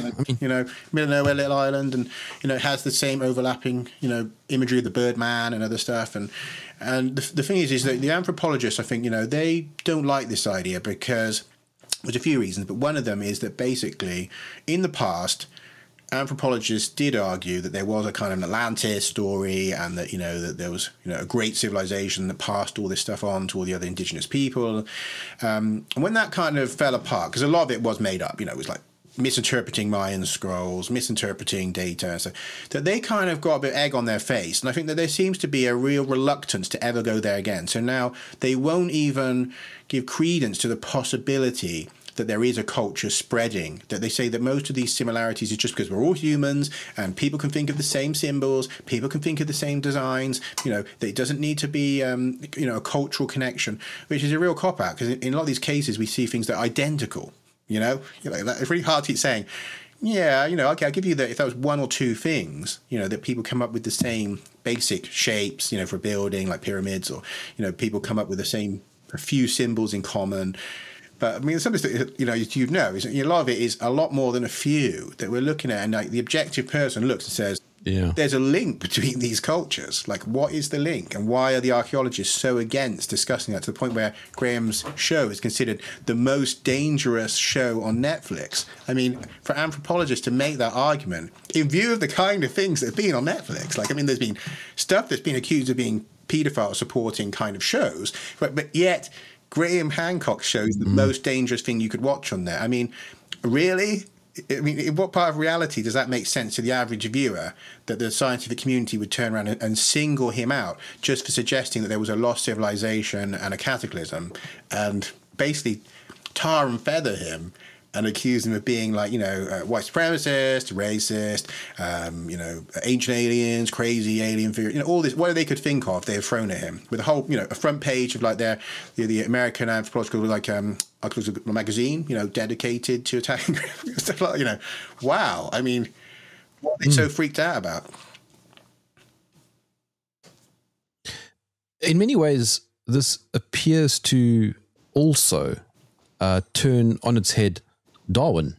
middle of nowhere little island, and it has the same overlapping imagery of the Birdman and other stuff, and the thing is that the anthropologists, I think, they don't like this idea because there's a few reasons, but one of them is that basically in the past, anthropologists did argue that there was a kind of an Atlantis story, and that that there was a great civilization that passed all this stuff on to all the other indigenous people. And when that kind of fell apart, because a lot of it was made up, it was like misinterpreting Mayan scrolls, misinterpreting data, so that they kind of got a bit of egg on their face. And I think that there seems to be a real reluctance to ever go there again. So now they won't even give credence to the possibility that there is a culture spreading, that they say that most of these similarities is just because we're all humans and people can think of the same symbols, people can think of the same designs, that it doesn't need to be, a cultural connection, which is a real cop-out, because in a lot of these cases we see things that are identical, it's really hard to keep saying, okay, I'll give you that if that was one or two things, that people come up with the same basic shapes, for a building like pyramids, or, people come up with a few symbols in common. But I mean, something that a lot of it is a lot more than a few that we're looking at, and like the objective person looks and says, there's a link between these cultures. Like, what is the link, and why are the archaeologists so against discussing that, to the point where Graham's show is considered the most dangerous show on Netflix? I mean, for anthropologists to make that argument in view of the kind of things that have been on Netflix, like, I mean, there's been stuff that's been accused of being paedophile supporting kind of shows, but yet Graham Hancock's show is the most dangerous thing you could watch on there. I mean, really? I mean, in what part of reality does that make sense to the average viewer, that the scientific community would turn around and single him out just for suggesting that there was a lost civilization and a cataclysm, and basically tar and feather him and accuse him of being, like, white supremacist, racist, ancient aliens, crazy alien figure, all this, whatever they could think of, they have thrown at him with a whole, a front page of, like, the American anthropological, like, articles magazine, dedicated to attacking stuff like, wow. I mean, what are they so freaked out about?
In many ways, this appears to also turn on its head Darwin.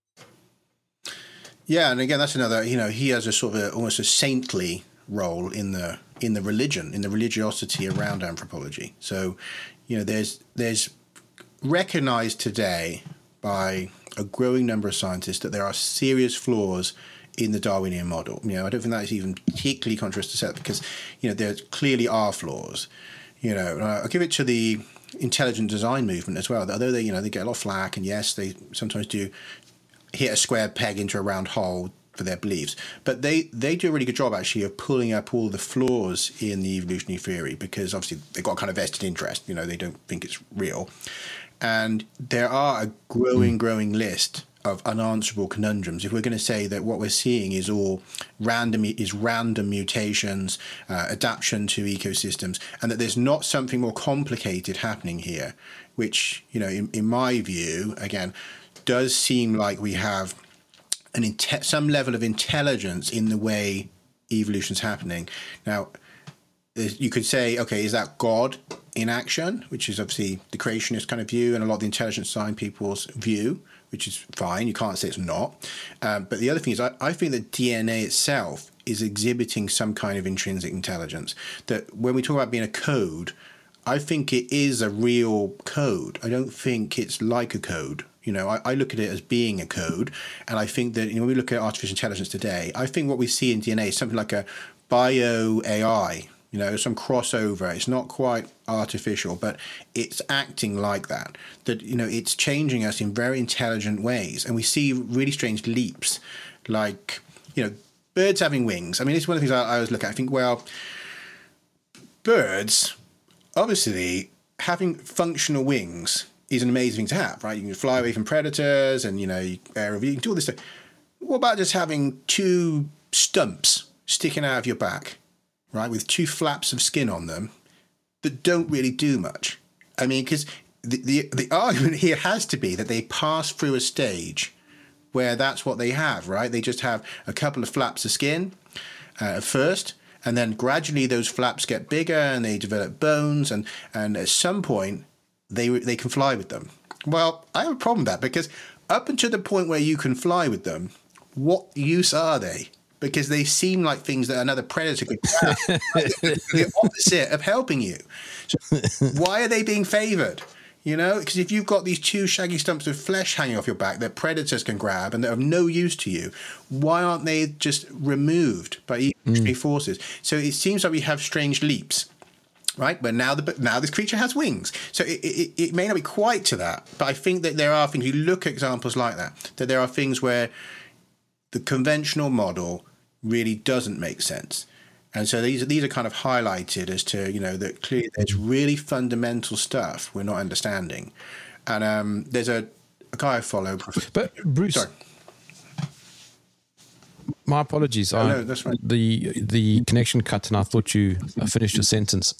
Yeah, and again, that's another. He has a sort of almost a saintly role in the religion, in the religiosity around anthropology. So, there's recognized today by a growing number of scientists that there are serious flaws in the Darwinian model. I don't think that is even particularly controversial to say, because there clearly are flaws. I'll give it to the intelligent design movement as well. Although they get a lot of flack, and yes, they sometimes do hit a square peg into a round hole for their beliefs, but they do a really good job actually of pulling up all the flaws in the evolutionary theory, because obviously they've got kind of vested interest. They don't think it's real, and there are a growing list of unanswerable conundrums. If we're going to say that what we're seeing is all random mutations, adaptation to ecosystems, and that there's not something more complicated happening here, which, in my view, again, does seem like we have some level of intelligence in the way evolution's happening. Now, you could say, okay, is that God in action, which is obviously the creationist kind of view and a lot of the intelligent design people's view, which is fine. You can't say it's not. But the other thing is, I think that DNA itself is exhibiting some kind of intrinsic intelligence. That when we talk about being a code, I think it is a real code. I don't think it's like a code. I look at it as being a code. And I think that when we look at artificial intelligence today, I think what we see in DNA is something like a bio AI, some crossover. It's not quite artificial, but it's acting like that. That, it's changing us in very intelligent ways. And we see really strange leaps, like, birds having wings. I mean, it's one of the things I always look at. I think, well, birds, obviously, having functional wings is an amazing thing to have, right? You can fly away from predators and, aerial view, you can do all this stuff. What about just having two stumps sticking out of your back, right, with two flaps of skin on them that don't really do much? I mean, because the argument here has to be that they pass through a stage where that's what they have, right? They just have a couple of flaps of skin at first, and then gradually those flaps get bigger and they develop bones, and at some point they can fly with them. Well, I have a problem with that, because up until the point where you can fly with them, what use are they? Because they seem like things that another predator could grab. The opposite of helping you. So why are they being favoured? Because if you've got these two shaggy stumps of flesh hanging off your back that predators can grab and that are of no use to you, why aren't they just removed by evolutionary forces? So it seems like we have strange leaps, right? But now this creature has wings. So it may not be quite to that, but I think that there are things, you look at examples like that there are things where the conventional model really doesn't make sense. And so these are kind of highlighted as to, that clearly there's really fundamental stuff we're not understanding. And there's a guy I follow.
But Bruce, sorry. My apologies.
No, that's right.
The connection cut and I thought you finished your sentence.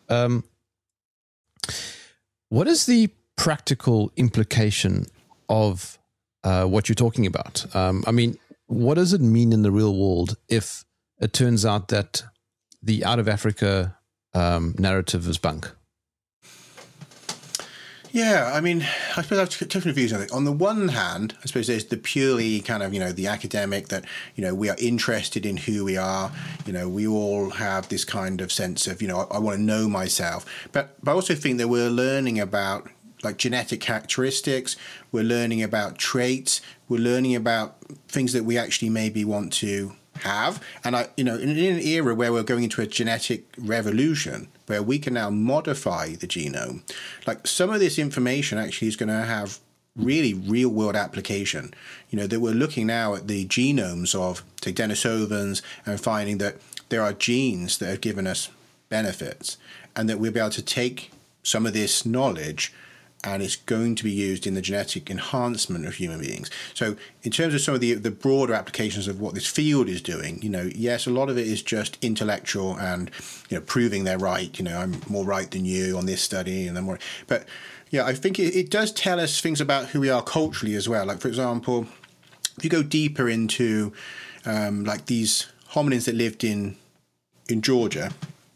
What is the practical implication of what you're talking about? I mean, what does it mean in the real world if it turns out that the out of Africa narrative is bunk?
Yeah, I mean, I suppose I have different views on it. On the one hand, I suppose there's the purely kind of, the academic that, we are interested in who we are. We all have this kind of sense of, I want to know myself. But I also think that we're learning about like genetic characteristics. We're learning about traits. We're learning about things that we actually maybe want to have. And in an era where we're going into a genetic revolution, where we can now modify the genome, like some of this information actually is going to have really real world application. That we're looking now at the genomes of, say, Denisovans and finding that there are genes that have given us benefits, and that we'll be able to take some of this knowledge and it's going to be used in the genetic enhancement of human beings. So in terms of some of the broader applications of what this field is doing, yes, a lot of it is just intellectual and, proving they're right. I'm more right than you on this study and then more. But yeah, I think it does tell us things about who we are culturally as well. Like, for example, if you go deeper into like these hominins that lived in Georgia,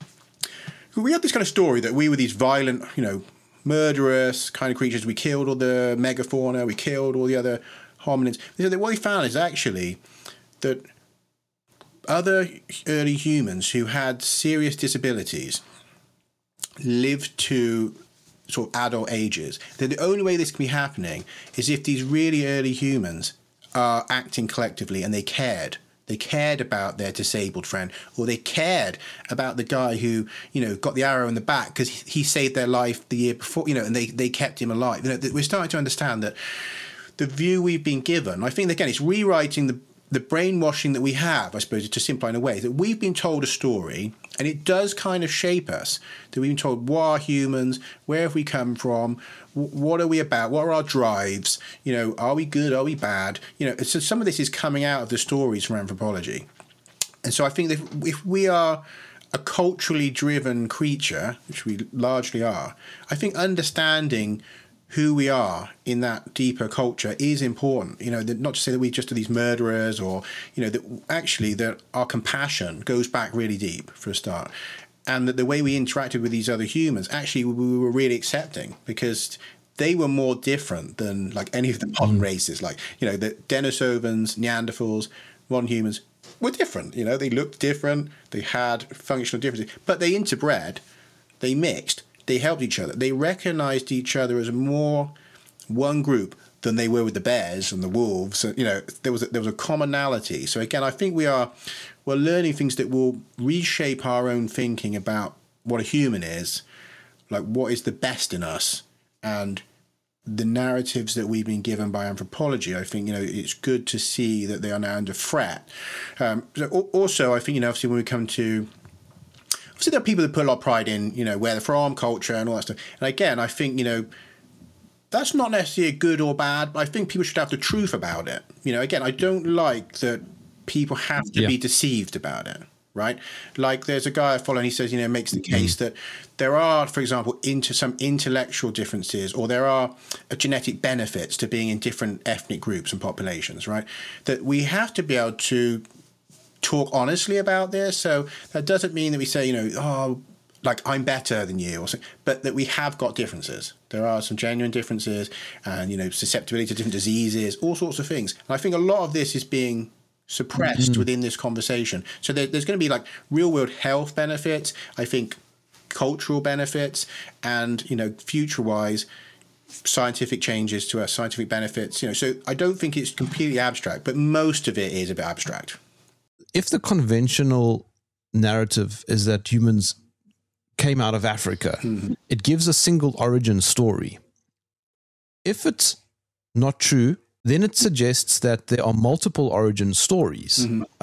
we had this kind of story that we were these violent, murderous kind of creatures. We killed all the megafauna, we killed all the other hominins. So what we found is actually that other early humans who had serious disabilities lived to sort of adult ages. That the only way this can be happening is if these really early humans are acting collectively and they cared. They cared about their disabled friend, or they cared about the guy who, got the arrow in the back because he saved their life the year before, and they kept him alive. We're starting to understand that the view we've been given, I think, again, it's rewriting the brainwashing that we have, I suppose, to simplify in a way, that we've been told a story and it does kind of shape us. That we've been told, what are humans? Where have we come from? What are we about? What are our drives? Are we good? Are we bad? So some of this is coming out of the stories from anthropology. And so I think that if we are a culturally driven creature, which we largely are, I think understanding who we are in that deeper culture is important. Not to say that we just are these murderers, or that actually that our compassion goes back really deep for a start, and that the way we interacted with these other humans, actually we were really accepting because they were more different than like any of the modern races. Like the Denisovans, Neanderthals, modern humans were different. They looked different, they had functional differences, but they interbred, they mixed. They helped each other. They recognized each other as more one group than they were with the bears and the wolves. There was a commonality. So again, I think we're learning things that will reshape our own thinking about what a human is, like what is the best in us, and the narratives that we've been given by anthropology. I think it's good to see that they are now under threat. Also, I think obviously when we come to obviously, there are people that put a lot of pride in, where they're from, culture, and all that stuff. And again, I think, that's not necessarily good or bad, but I think people should have the truth about it. Again, I don't like that people have to be deceived about it, right? Like, there's a guy I follow, and he says, makes the case that there are, for example, some intellectual differences, or there are genetic benefits to being in different ethnic groups and populations, right? That we have to be able to talk honestly about this. So that doesn't mean that we say, like I'm better than you, or something, but that we have got differences. There are some genuine differences, and susceptibility to different diseases, all sorts of things. And I think a lot of this is being suppressed within this conversation. So there's going to be like real world health benefits, I think cultural benefits, and future wise scientific changes to us, scientific benefits. So I don't think it's completely abstract, but most of it is a bit abstract.
If the conventional narrative is that humans came out of Africa, it gives a single origin story. If it's not true, then it suggests that there are multiple origin stories.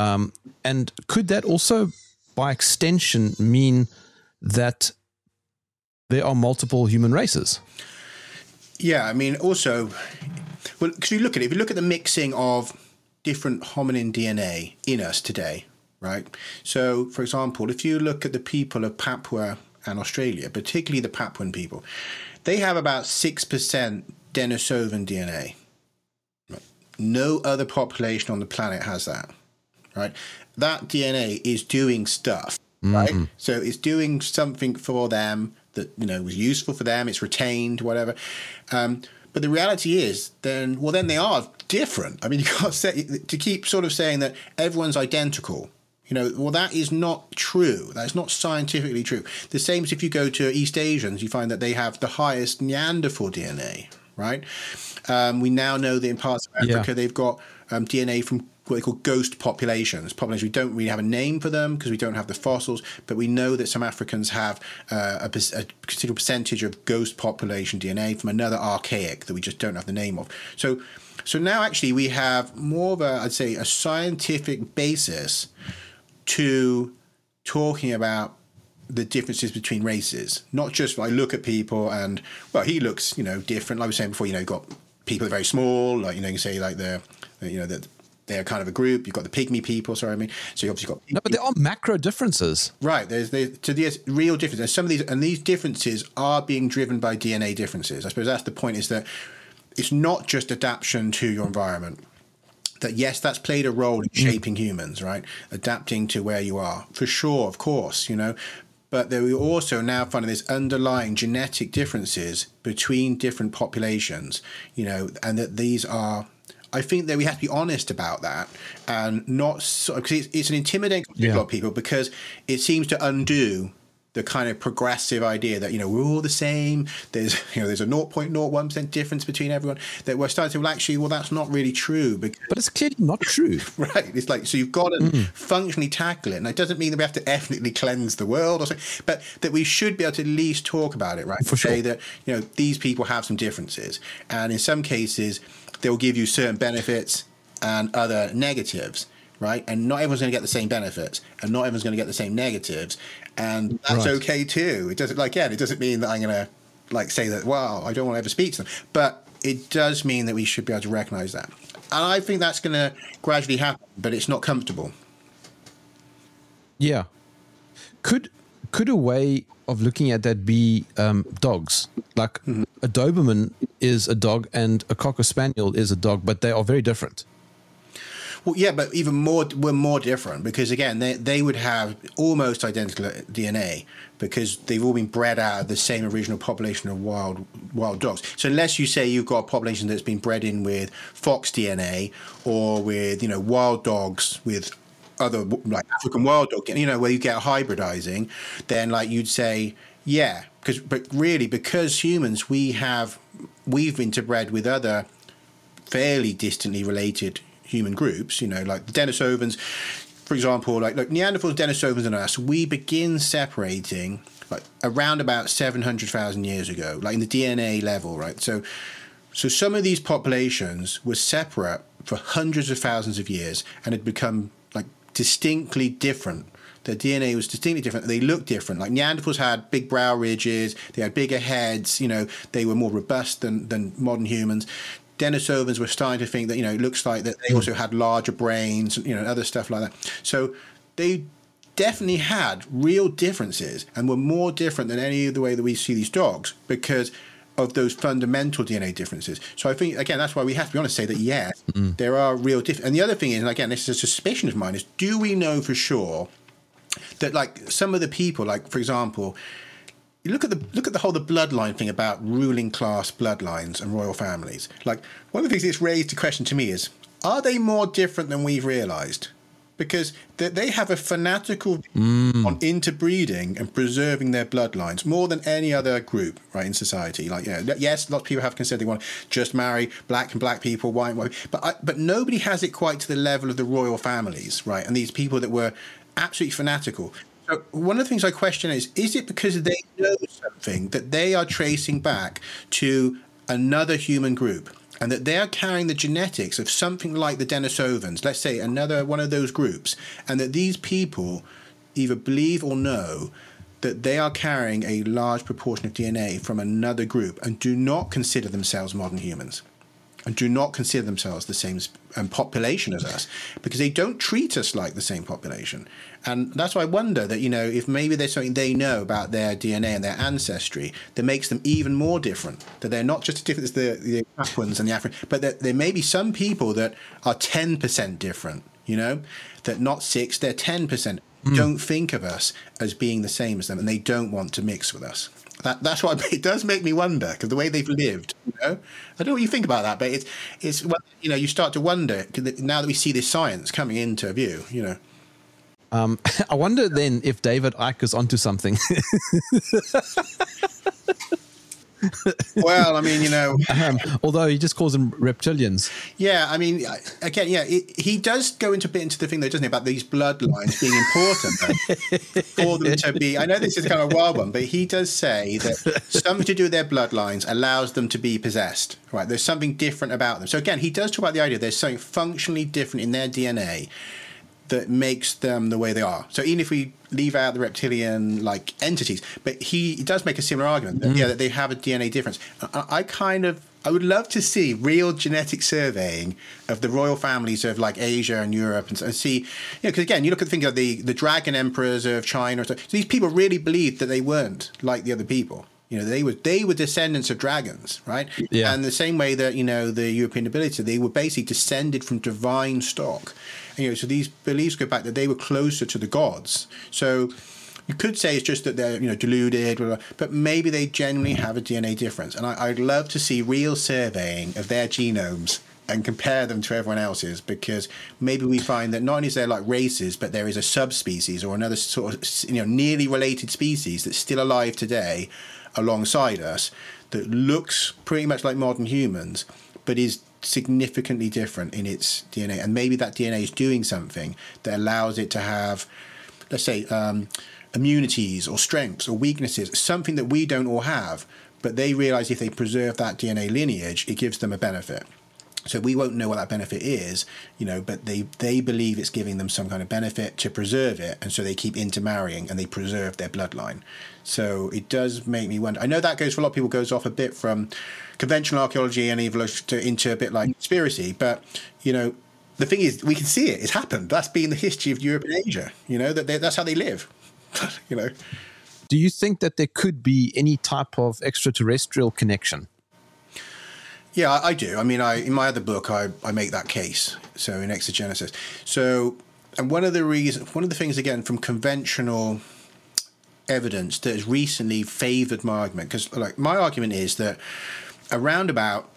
And could that also, by extension, mean that there are multiple human races?
Yeah, I mean, also, well, because if you look at the mixing of different hominin DNA in us today, right? So, for example, if you look at the people of Papua and Australia, particularly the Papuan people, they have about 6% Denisovan DNA. No other population on the planet has that, right? That DNA is doing stuff, right? So it's doing something for them that, was useful for them. It's retained, whatever. But the reality is, then they are different. I mean, you can't say, to keep sort of saying that everyone's identical. That is not true. That's not scientifically true. The same as if you go to East Asians, you find that they have the highest Neanderthal DNA, right? We now know that in parts of Africa, they've got DNA from what they call ghost populations. We don't really have a name for them because we don't have the fossils, but we know that some Africans have a considerable percentage of ghost population DNA from another archaic that we just don't have the name of. So now actually we have more of I'd say, a scientific basis to talking about the differences between races, not just I look at people and, well, he looks, different. Like I was saying before, you've got people that are very small, like, you can say like that they're kind of a group. You've got the pygmy people. So you obviously got.
No, but there are macro differences.
Right. There's real differences. And some of these differences are being driven by DNA differences. I suppose that's the point, is that it's not just adaptation to your environment. That yes, that's played a role in shaping humans, right? Adapting to where you are, for sure, of course, But there we also now finding this underlying genetic differences between different populations, and that these are. I think that we have to be honest about that, and not because it's an intimidating to a lot of people, because it seems to undo the kind of progressive idea that we're all the same. There's a 0.01% difference between everyone. That we're starting to that's not really true.
But it's clearly not true,
right? It's like, so you've got to functionally tackle it, and it doesn't mean that we have to ethnically cleanse the world or something, but that we should be able to at least talk about it, right?
For sure.
Say that these people have some differences, and in some cases they'll give you certain benefits and other negatives. Right, and not everyone's going to get the same benefits, and not everyone's going to get the same negatives, and that's okay too. It doesn't it doesn't mean that I'm going to say that. Wow, I don't want to ever speak to them, but it does mean that we should be able to recognise that, and I think that's going to gradually happen, but it's not comfortable.
Yeah, could a way of looking at that be dogs? Like a Doberman is a dog, and a Cocker Spaniel is a dog, but they are very different.
Well, yeah, but we're more different, because again, they would have almost identical DNA because they've all been bred out of the same original population of wild dogs. So unless you say you've got a population that's been bred in with fox DNA, or with wild dogs with other, like African wild dog, where you get hybridizing, then you'd say because humans we've interbred with other fairly distantly related human groups, like the Denisovans, for example, like Neanderthals, Denisovans, and us, we begin separating around about 700,000 years ago, in the DNA level, right? So some of these populations were separate for hundreds of thousands of years and had become distinctly different. Their DNA was distinctly different. They looked different. Like Neanderthals had big brow ridges, they had bigger heads, they were more robust than modern humans. Denisovans were starting to think that, it looks like that they also had larger brains, other stuff like that. So they definitely had real differences, and were more different than any of the way that we see these dogs because of those fundamental DNA differences. So I think, again, that's why we have to be honest, say that, yes, there are real differences. And the other thing is, and again, this is a suspicion of mine, is do we know for sure that some of the people, for example, you look at the whole bloodline thing about ruling class bloodlines and royal families. One of the things that's raised the question to me is, are they more different than we've realised? Because they have a fanatical view on interbreeding and preserving their bloodlines more than any other group, right, in society. Yes, lots of people have considered they want to just marry black people, white, but nobody has it quite to the level of the royal families, right? And these people that were absolutely fanatical. So one of the things I question is it because they know something that they are tracing back to another human group, and that they are carrying the genetics of something like the Denisovans, let's say another one of those groups, and that these people either believe or know that they are carrying a large proportion of DNA from another group and do not consider themselves modern humans, and do not consider themselves the same population as us, because they don't treat us like the same population. And that's why I wonder that, if maybe there's something they know about their DNA and their ancestry that makes them even more different, that they're not just as different as the Papuans and the Africans, but that there may be some people that are 10% different, that not 6, they're 10%. don't think of us as being the same as them, and they don't want to mix with us. That's what it does make me wonder, because the way they've lived, I don't know what you think about that, but it's well, you start to wonder now that we see this science coming into view.
I wonder then if David Icke is onto something.
Well, I mean,
although he just calls them reptilians.
Yeah, I mean, again, he does go into a bit into the thing, though, doesn't he, about these bloodlines being important for them to be. I know this is kind of a wild one, but he does say that something to do with their bloodlines allows them to be possessed. Right? There's something different about them. So again, he does talk about the idea there's something functionally different in their DNA that makes them the way they are. So even if we leave out the reptilian entities, but he does make a similar argument that, that they have a DNA difference. I would love to see real genetic surveying of the royal families of Asia and Europe and see, because again, you look at things like the dragon emperors of China. So these people really believed that they weren't like the other people. They were descendants of dragons, right? Yeah. And the same way that, the European nobility, they were basically descended from divine stock. And, so these beliefs go back that they were closer to the gods. So you could say it's just that they're, deluded, but maybe they genuinely have a DNA difference. And I'd love to see real surveying of their genomes and compare them to everyone else's, because maybe we find that not only is there races, but there is a subspecies or another sort of, nearly related species that's still alive today alongside us that looks pretty much like modern humans, but is significantly different in its DNA. And maybe that DNA is doing something that allows it to have, let's say, immunities or strengths or weaknesses, something that we don't all have, but they realize if they preserve that DNA lineage, it gives them a benefit. So we won't know what that benefit is, but they believe it's giving them some kind of benefit to preserve it, and so they keep intermarrying and they preserve their bloodline. So it does make me wonder. I know that goes for a lot of people, goes off a bit from conventional archaeology and evolution into a bit like conspiracy, but the thing is, we can see it. It's happened. That's been the history of Europe and Asia. That's how they live.
Do you think that there could be any type of extraterrestrial connection?
Yeah, I do. I mean, in my other book, I make that case. So in Exogenesis. So, and one of the things, again, from conventional evidence that has recently favoured my argument, because my argument is that around about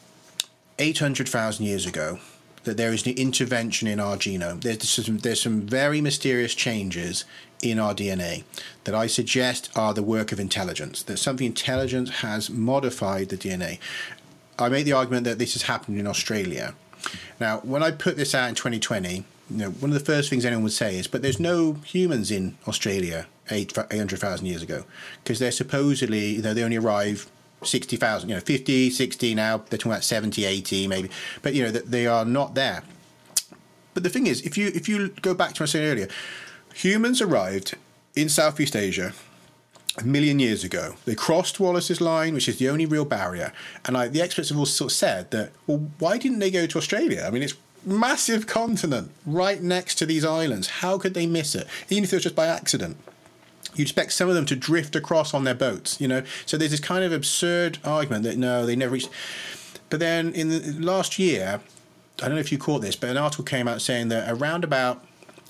800,000 years ago, that there is an intervention in our genome. There's some very mysterious changes in our DNA that I suggest are the work of intelligence. That something intelligent has modified the DNA. I make the argument that this has happened in Australia. Now, when I put this out in 2020, one of the first things anyone would say is, but there's no humans in Australia 800,000 years ago, because they're supposedly, they only arrive 60,000, 50, 60 now, they're talking about 70, 80 maybe, but, that they are not there. But the thing is, if you go back to what I said earlier, humans arrived in Southeast Asia 1 million years ago. They crossed Wallace's Line, which is the only real barrier. And the experts have all sort of said that, well, why didn't they go to Australia? I mean, it's a massive continent right next to these islands. How could they miss it? Even if it was just by accident. You'd expect some of them to drift across on their boats, So there's this kind of absurd argument that, no, they never reached. But then in the last year, I don't know if you caught this, but an article came out saying that around about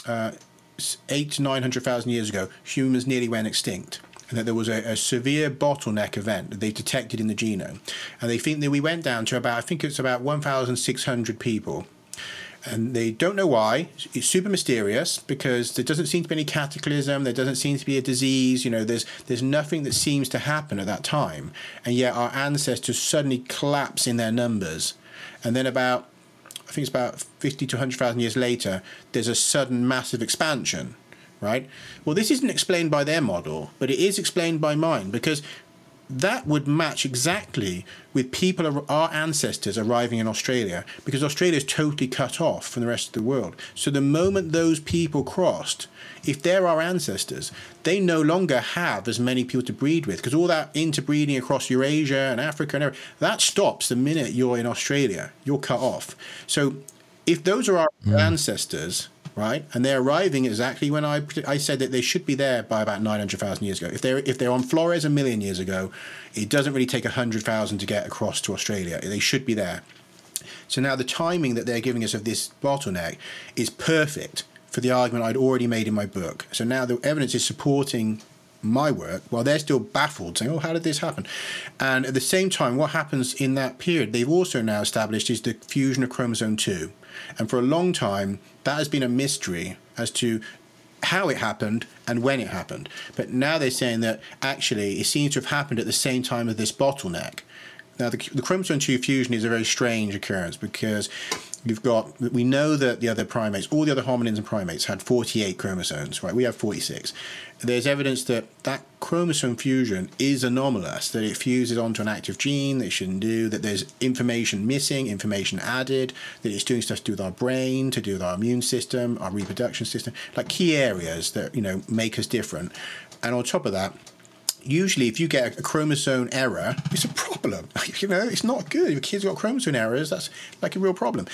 800,000 to 900,000 years ago, humans nearly went extinct. And that there was a severe bottleneck event that they detected in the genome. And they think that we went down to about, I think it's about 1,600 people. And they don't know why. It's super mysterious because there doesn't seem to be any cataclysm. There doesn't seem to be a disease. There's nothing that seems to happen at that time. And yet our ancestors suddenly collapse in their numbers. And then I think it's about 50 to 100,000 years later, there's a sudden massive expansion. Right? Well, this isn't explained by their model, but it is explained by mine, because that would match exactly with our ancestors arriving in Australia, because Australia is totally cut off from the rest of the world. So the moment those people crossed, if they're our ancestors, they no longer have as many people to breed with, because all that interbreeding across Eurasia and Africa and everything, that stops the minute you're in Australia. You're cut off. So if those are our ancestors, right, and they're arriving exactly when I said that they should be there by about 900,000 years ago. If they're on Flores 1 million years ago, it doesn't really take 100,000 to get across to Australia. They should be there. So now the timing that they're giving us of this bottleneck is perfect for the argument I'd already made in my book. So now the evidence is supporting my work while they're still baffled, saying, oh, how did this happen? And at the same time, what happens in that period, they've also now established, is the fusion of chromosome 2. And for a long time, that has been a mystery as to how it happened and when it happened. But now they're saying that actually it seems to have happened at the same time as this bottleneck. Now, the chromosome 2 fusion is a very strange occurrence because we know that the other primates, all the other hominins and primates, had 48 chromosomes, right? We have 46. There's evidence that that chromosome fusion is anomalous, that it fuses onto an active gene that it shouldn't do, that there's information missing, information added, that it's doing stuff to do with our brain, to do with our immune system, our reproduction system, like key areas that, make us different. And on top of that, usually if you get a chromosome error, it's a problem. It's not good. If your kid's got chromosome errors, that's like a real problem.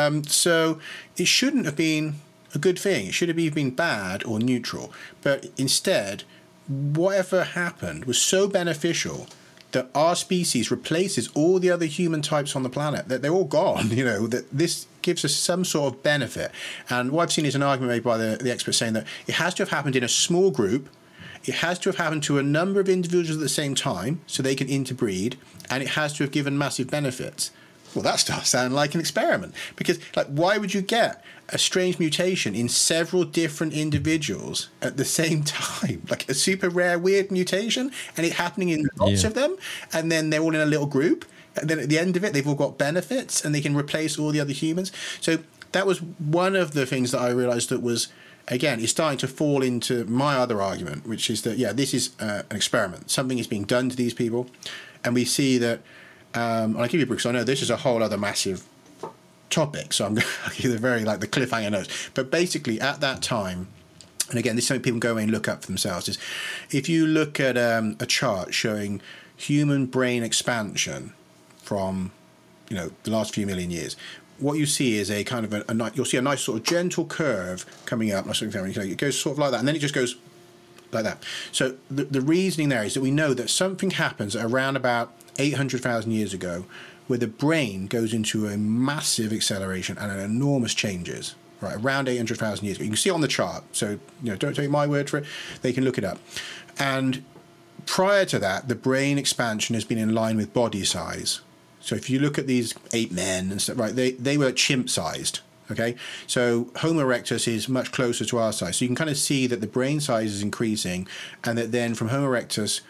So it shouldn't have been a good thing. It should have either been bad or neutral. But instead, whatever happened was so beneficial that our species replaces all the other human types on the planet, that they're all gone, that this gives us some sort of benefit. And what I've seen is an argument made by the experts saying that it has to have happened in a small group. It has to have happened to a number of individuals at the same time so they can interbreed, and it has to have given massive benefits. Well, that starts sounding like an experiment, because why would you get a strange mutation in several different individuals at the same time? Like a super rare, weird mutation, and it happening in lots of them, and then they're all in a little group, and then at the end of it, they've all got benefits, and they can replace all the other humans. So that was one of the things that I realized that was, again, it's starting to fall into my other argument, which is that, this is an experiment. Something is being done to these people. And we see that, and I'll give you a because I know this is a whole other massive topic. So I'm going to give you the cliffhanger notes. But basically, at that time, and again, this is something people go away and look up for themselves, is if you look at a chart showing human brain expansion from, the last few million years, what you see is a kind of you'll see a nice sort of gentle curve coming up. It goes sort of like that, and then it just goes like that. So the reasoning there is that we know that something happens around about 800,000 years ago where the brain goes into a massive acceleration and an enormous changes, right, around 800,000 years ago. You can see it on the chart, so don't take my word for it. They can look it up. And prior to that, the brain expansion has been in line with body size. So if you look at these ape men and stuff, right, they were chimp-sized, okay? So Homo erectus is much closer to our size. So you can kind of see that the brain size is increasing, and that then from Homo erectus,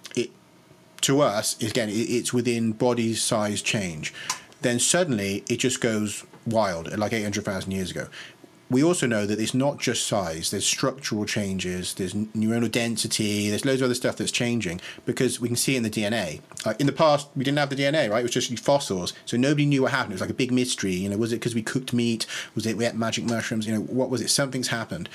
to us, again, it's within body size change. Then suddenly it just goes wild, like 800,000 years ago. We also know that it's not just size. There's structural changes. There's neuronal density. There's loads of other stuff that's changing because we can see it in the DNA. In the past, we didn't have the DNA, right? It was just fossils. So nobody knew what happened. It was like a big mystery. Was it because we cooked meat? Was it we ate magic mushrooms? What was it? Something's happened.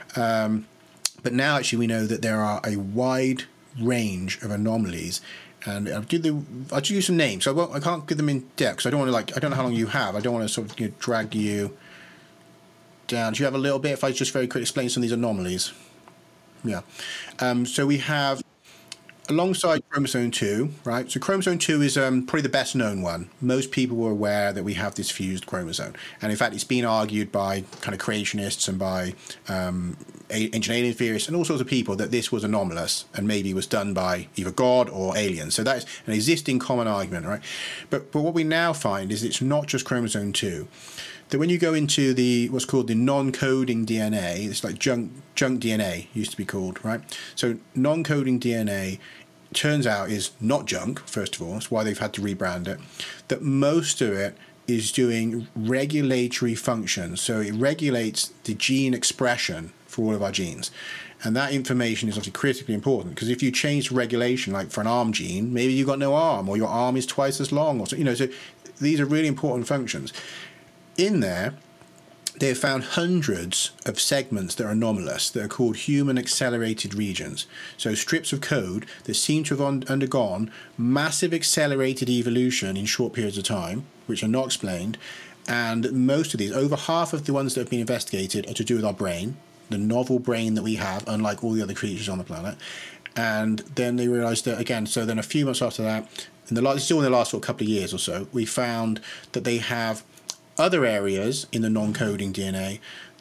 But now actually we know that there are a wide range of anomalies. And I'll give you some names. So I can't give them in depth because I don't want to I don't know how long you have. I don't want to sort of drag you down. Do you have a little bit if I just very quickly explain some of these anomalies? Yeah. So we have, alongside chromosome 2, right? So chromosome 2 is probably the best known one. Most people were aware that we have this fused chromosome. And in fact, it's been argued by kind of creationists and by ancient alien theorists and all sorts of people that this was anomalous and maybe was done by either God or aliens. So that is an existing common argument, right? But what we now find is it's not just chromosome 2. That when you go into what's called the non-coding DNA, it's like junk DNA used to be called, right? So non-coding DNA turns out is not junk, first of all. That's why they've had to rebrand it. That most of it is doing regulatory functions. So it regulates the gene expression for all of our genes. And that information is obviously critically important because if you change regulation, like for an arm gene, maybe you've got no arm or your arm is twice as long. Or so, so these are really important functions. In there, they have found hundreds of segments that are anomalous, that are called human accelerated regions. So strips of code that seem to have undergone massive accelerated evolution in short periods of time, which are not explained. And most of these, over half of the ones that have been investigated, are to do with our brain, the novel brain that we have, unlike all the other creatures on the planet. And then they realized that, again, so then a few months after that, still in the last couple of years or so, we found that they have other areas in the non-coding DNA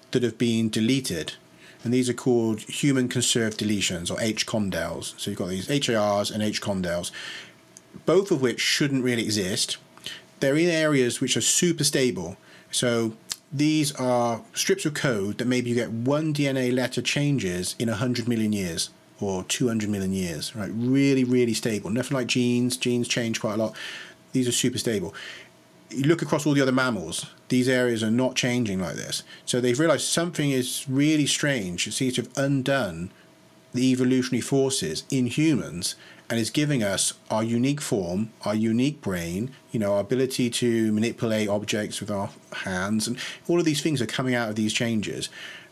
that have been deleted. And these are called human conserved deletions, or H-condels. So you've got these HARs and H-condels, both of which shouldn't really exist. They're in areas which are super stable. So these are strips of code that maybe you get one DNA letter changes in 100 million years or 200 million years, right? Really, really stable. Nothing like genes. Genes change quite a lot. These are super stable. You look across all the other mammals, these areas are not changing like this. So they've realized something is really strange. It seems to have undone the evolutionary forces in humans and is giving us our unique form, our unique brain, our ability to manipulate objects with our hands, and all of these things are coming out of these changes.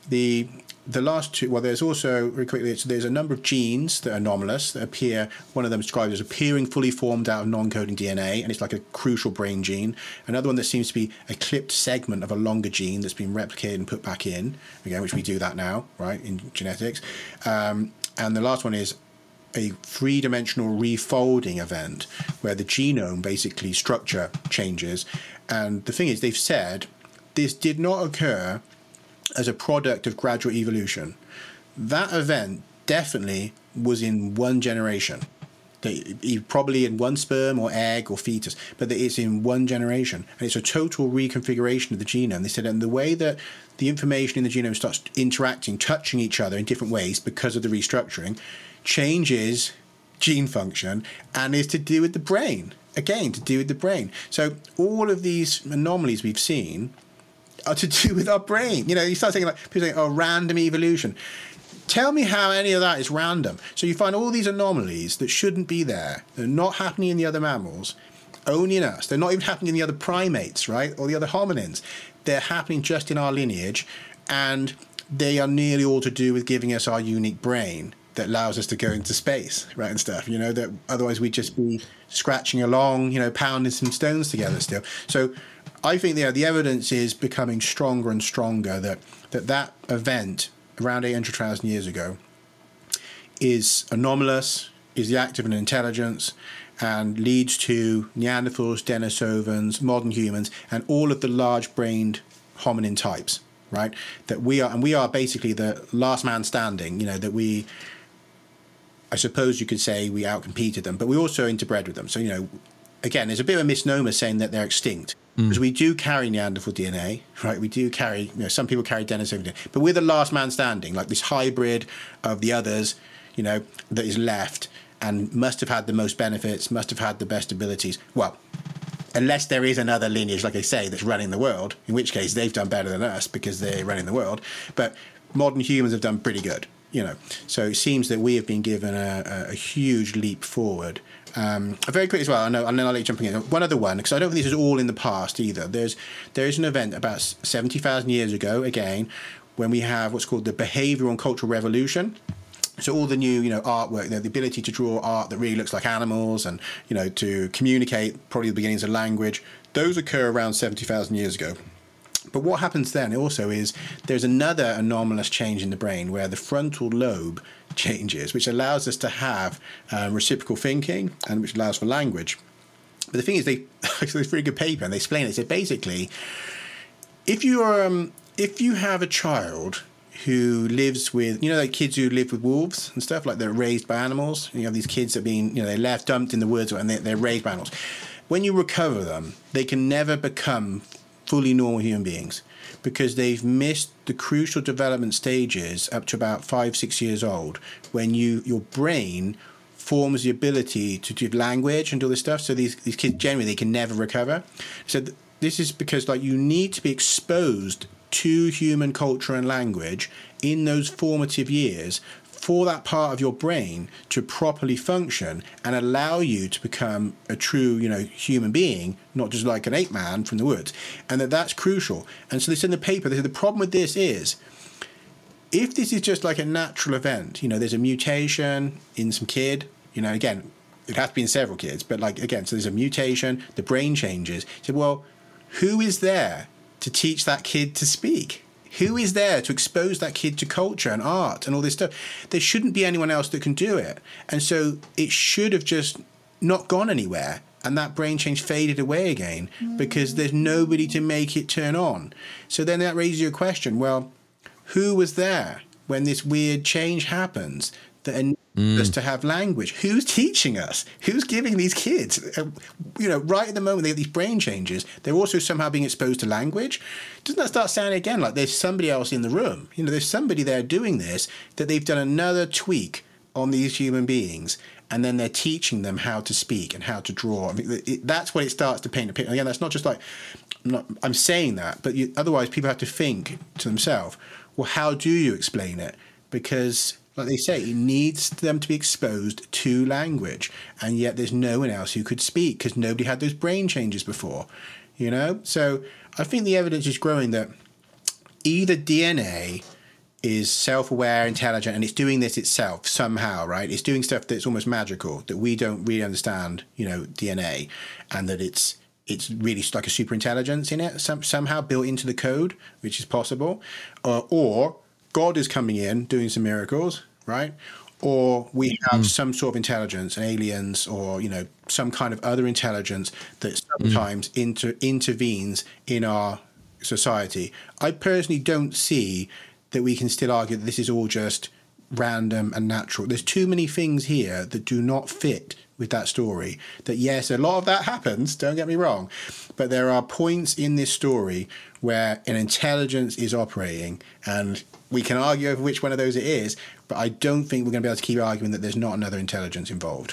The last two, well, there's also, very quickly, there's a number of genes that are anomalous that appear. One of them is described as appearing fully formed out of non-coding DNA, and it's like a crucial brain gene. Another one that seems to be a clipped segment of a longer gene that's been replicated and put back in, again, which we do that now, right, in genetics. And the last one is a three-dimensional refolding event where the genome basically structure changes. And the thing is, they've said this did not occur as a product of gradual evolution. That event definitely was in one generation. Probably in one sperm or egg or fetus, but it's in one generation. And it's a total reconfiguration of the genome. They said, and the way that the information in the genome starts interacting, touching each other in different ways because of the restructuring, changes gene function and is to do with the brain. Again, to do with the brain. So all of these anomalies we've seen are to do with our brain. You start thinking like, people saying, random evolution. Tell me how any of that is random. So you find all these anomalies that shouldn't be there. They're not happening in the other mammals, only in us. They're not even happening in the other primates, right? Or the other hominins. They're happening just in our lineage, and they are nearly all to do with giving us our unique brain that allows us to go into space, right, and stuff, that otherwise we'd just be scratching along, pounding some stones together still. So I think the evidence is becoming stronger and stronger that event around 800,000 years ago is anomalous, is the act of an intelligence, and leads to Neanderthals, Denisovans, modern humans, and all of the large-brained hominin types, right? That we are basically the last man standing, that I suppose you could say we outcompeted them, but we also interbred with them. So, again, there's a bit of a misnomer saying that they're extinct. Because we do carry Neanderthal DNA, right? We do carry, some people carry Denisovan DNA, but we're the last man standing, like this hybrid of the others, that is left and must have had the most benefits, must have had the best abilities. Well, unless there is another lineage, like I say, that's running the world, in which case they've done better than us because they're running the world. But modern humans have done pretty good, So it seems that we have been given a huge leap forward. Very quick as well, and then I'll let you jump in. One other one, because I don't think this is all in the past either. There is an event about 70,000 years ago, again, when we have what's called the behavioural and cultural revolution. So all the new, artwork, the ability to draw art that really looks like animals and, to communicate, probably the beginnings of language, those occur around 70,000 years ago. But what happens then also is there's another anomalous change in the brain where the frontal lobe changes, which allows us to have reciprocal thinking and which allows for language. But the thing is, it's a very good paper, and they explain it. So basically, if you have a child who lives with, like kids who live with wolves and stuff, like they're raised by animals. You have these kids that are being, they're dumped in the woods and they're raised by animals. When you recover them, they can never become fully normal human beings because they've missed the crucial development stages up to about 5-6 years old when your brain forms the ability to do language and all this stuff. So these kids generally, they can never recover. So this is because you need to be exposed to human culture and language in those formative years for that part of your brain to properly function and allow you to become a true, human being, not just like an ape man from the woods. And that's crucial. And so they said in the paper, they said the problem with this is, if this is just like a natural event, there's a mutation in some kid, again, it has to be in several kids, but so there's a mutation, the brain changes. So, well, who is there to teach that kid to speak? Who is there to expose that kid to culture and art and all this stuff? There shouldn't be anyone else that can do it. And so it should have just not gone anywhere. And that brain change faded away again because there's nobody to make it turn on. So then that raises you a question. Well, Who was there when this weird change happens that enables us to have language? Who's teaching us? Who's giving these kids? Right at the moment they get these brain changes, they're also somehow being exposed to language. Doesn't that start sounding again like there's somebody else in the room? There's somebody there doing this, that they've done another tweak on these human beings, and then they're teaching them how to speak and how to draw. I mean, that's when it starts to paint a picture. Again, that's not just like, I'm saying that, but otherwise people have to think to themselves, well, how do you explain it? Because, like they say, it needs them to be exposed to language, and yet there's no one else who could speak because nobody had those brain changes before, So I think the evidence is growing that either DNA is self-aware, intelligent, and it's doing this itself somehow, right? It's doing stuff that's almost magical, that we don't really understand, DNA, and that it's really like a super intelligence in it, somehow built into the code, which is possible. Or God is coming in, doing some miracles, right? Or we have some sort of intelligence, aliens, or, some kind of other intelligence that sometimes intervenes in our society. I personally don't see that we can still argue that this is all just random and natural. There's too many things here that do not fit with that story. That, yes, a lot of that happens, don't get me wrong, but there are points in this story where an intelligence is operating, and we can argue over which one of those it is, but I don't think we're going to be able to keep arguing that there's not another intelligence involved.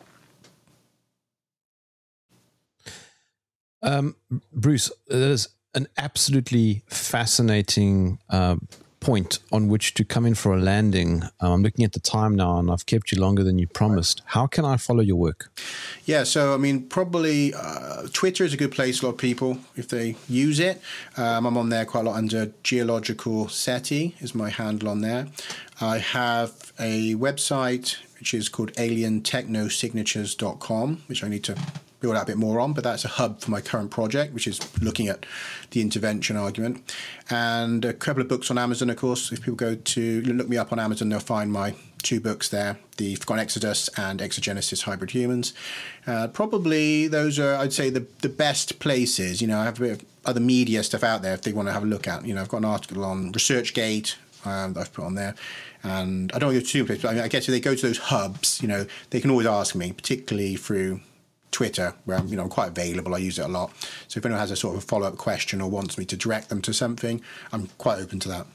Bruce, there's an absolutely fascinating point on which to come in for a landing. I'm looking at the time now, and I've kept you longer than you promised. How can I follow your work?
Yeah, so I mean, probably Twitter is a good place. A lot of people, if they use it, I'm on there quite a lot under Geological SETI is my handle on there. I have a website which is called alientechnosignatures.com, which I need to build out a bit more on, but that's a hub for my current project, which is looking at the intervention argument. And a couple of books on Amazon, of course. If people go to look me up on Amazon, they'll find my 2 books there, The Forgotten Exodus and Exogenesis Hybrid Humans. Probably those are, I'd say, the best places. I have a bit of other media stuff out there if they want to have a look at. I've got an article on ResearchGate that I've put on there. And I don't want to go too places, but I guess if they go to those hubs, they can always ask me, particularly through Twitter, where I'm quite available. I use it a lot. So if anyone has a sort of a follow-up question or wants me to direct them to something, I'm quite open to that.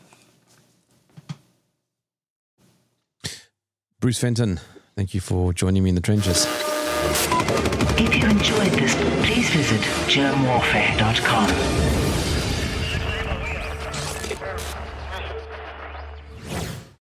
Bruce Fenton, thank you for joining me in the trenches.
If you enjoyed this, please visit germwarfare.com.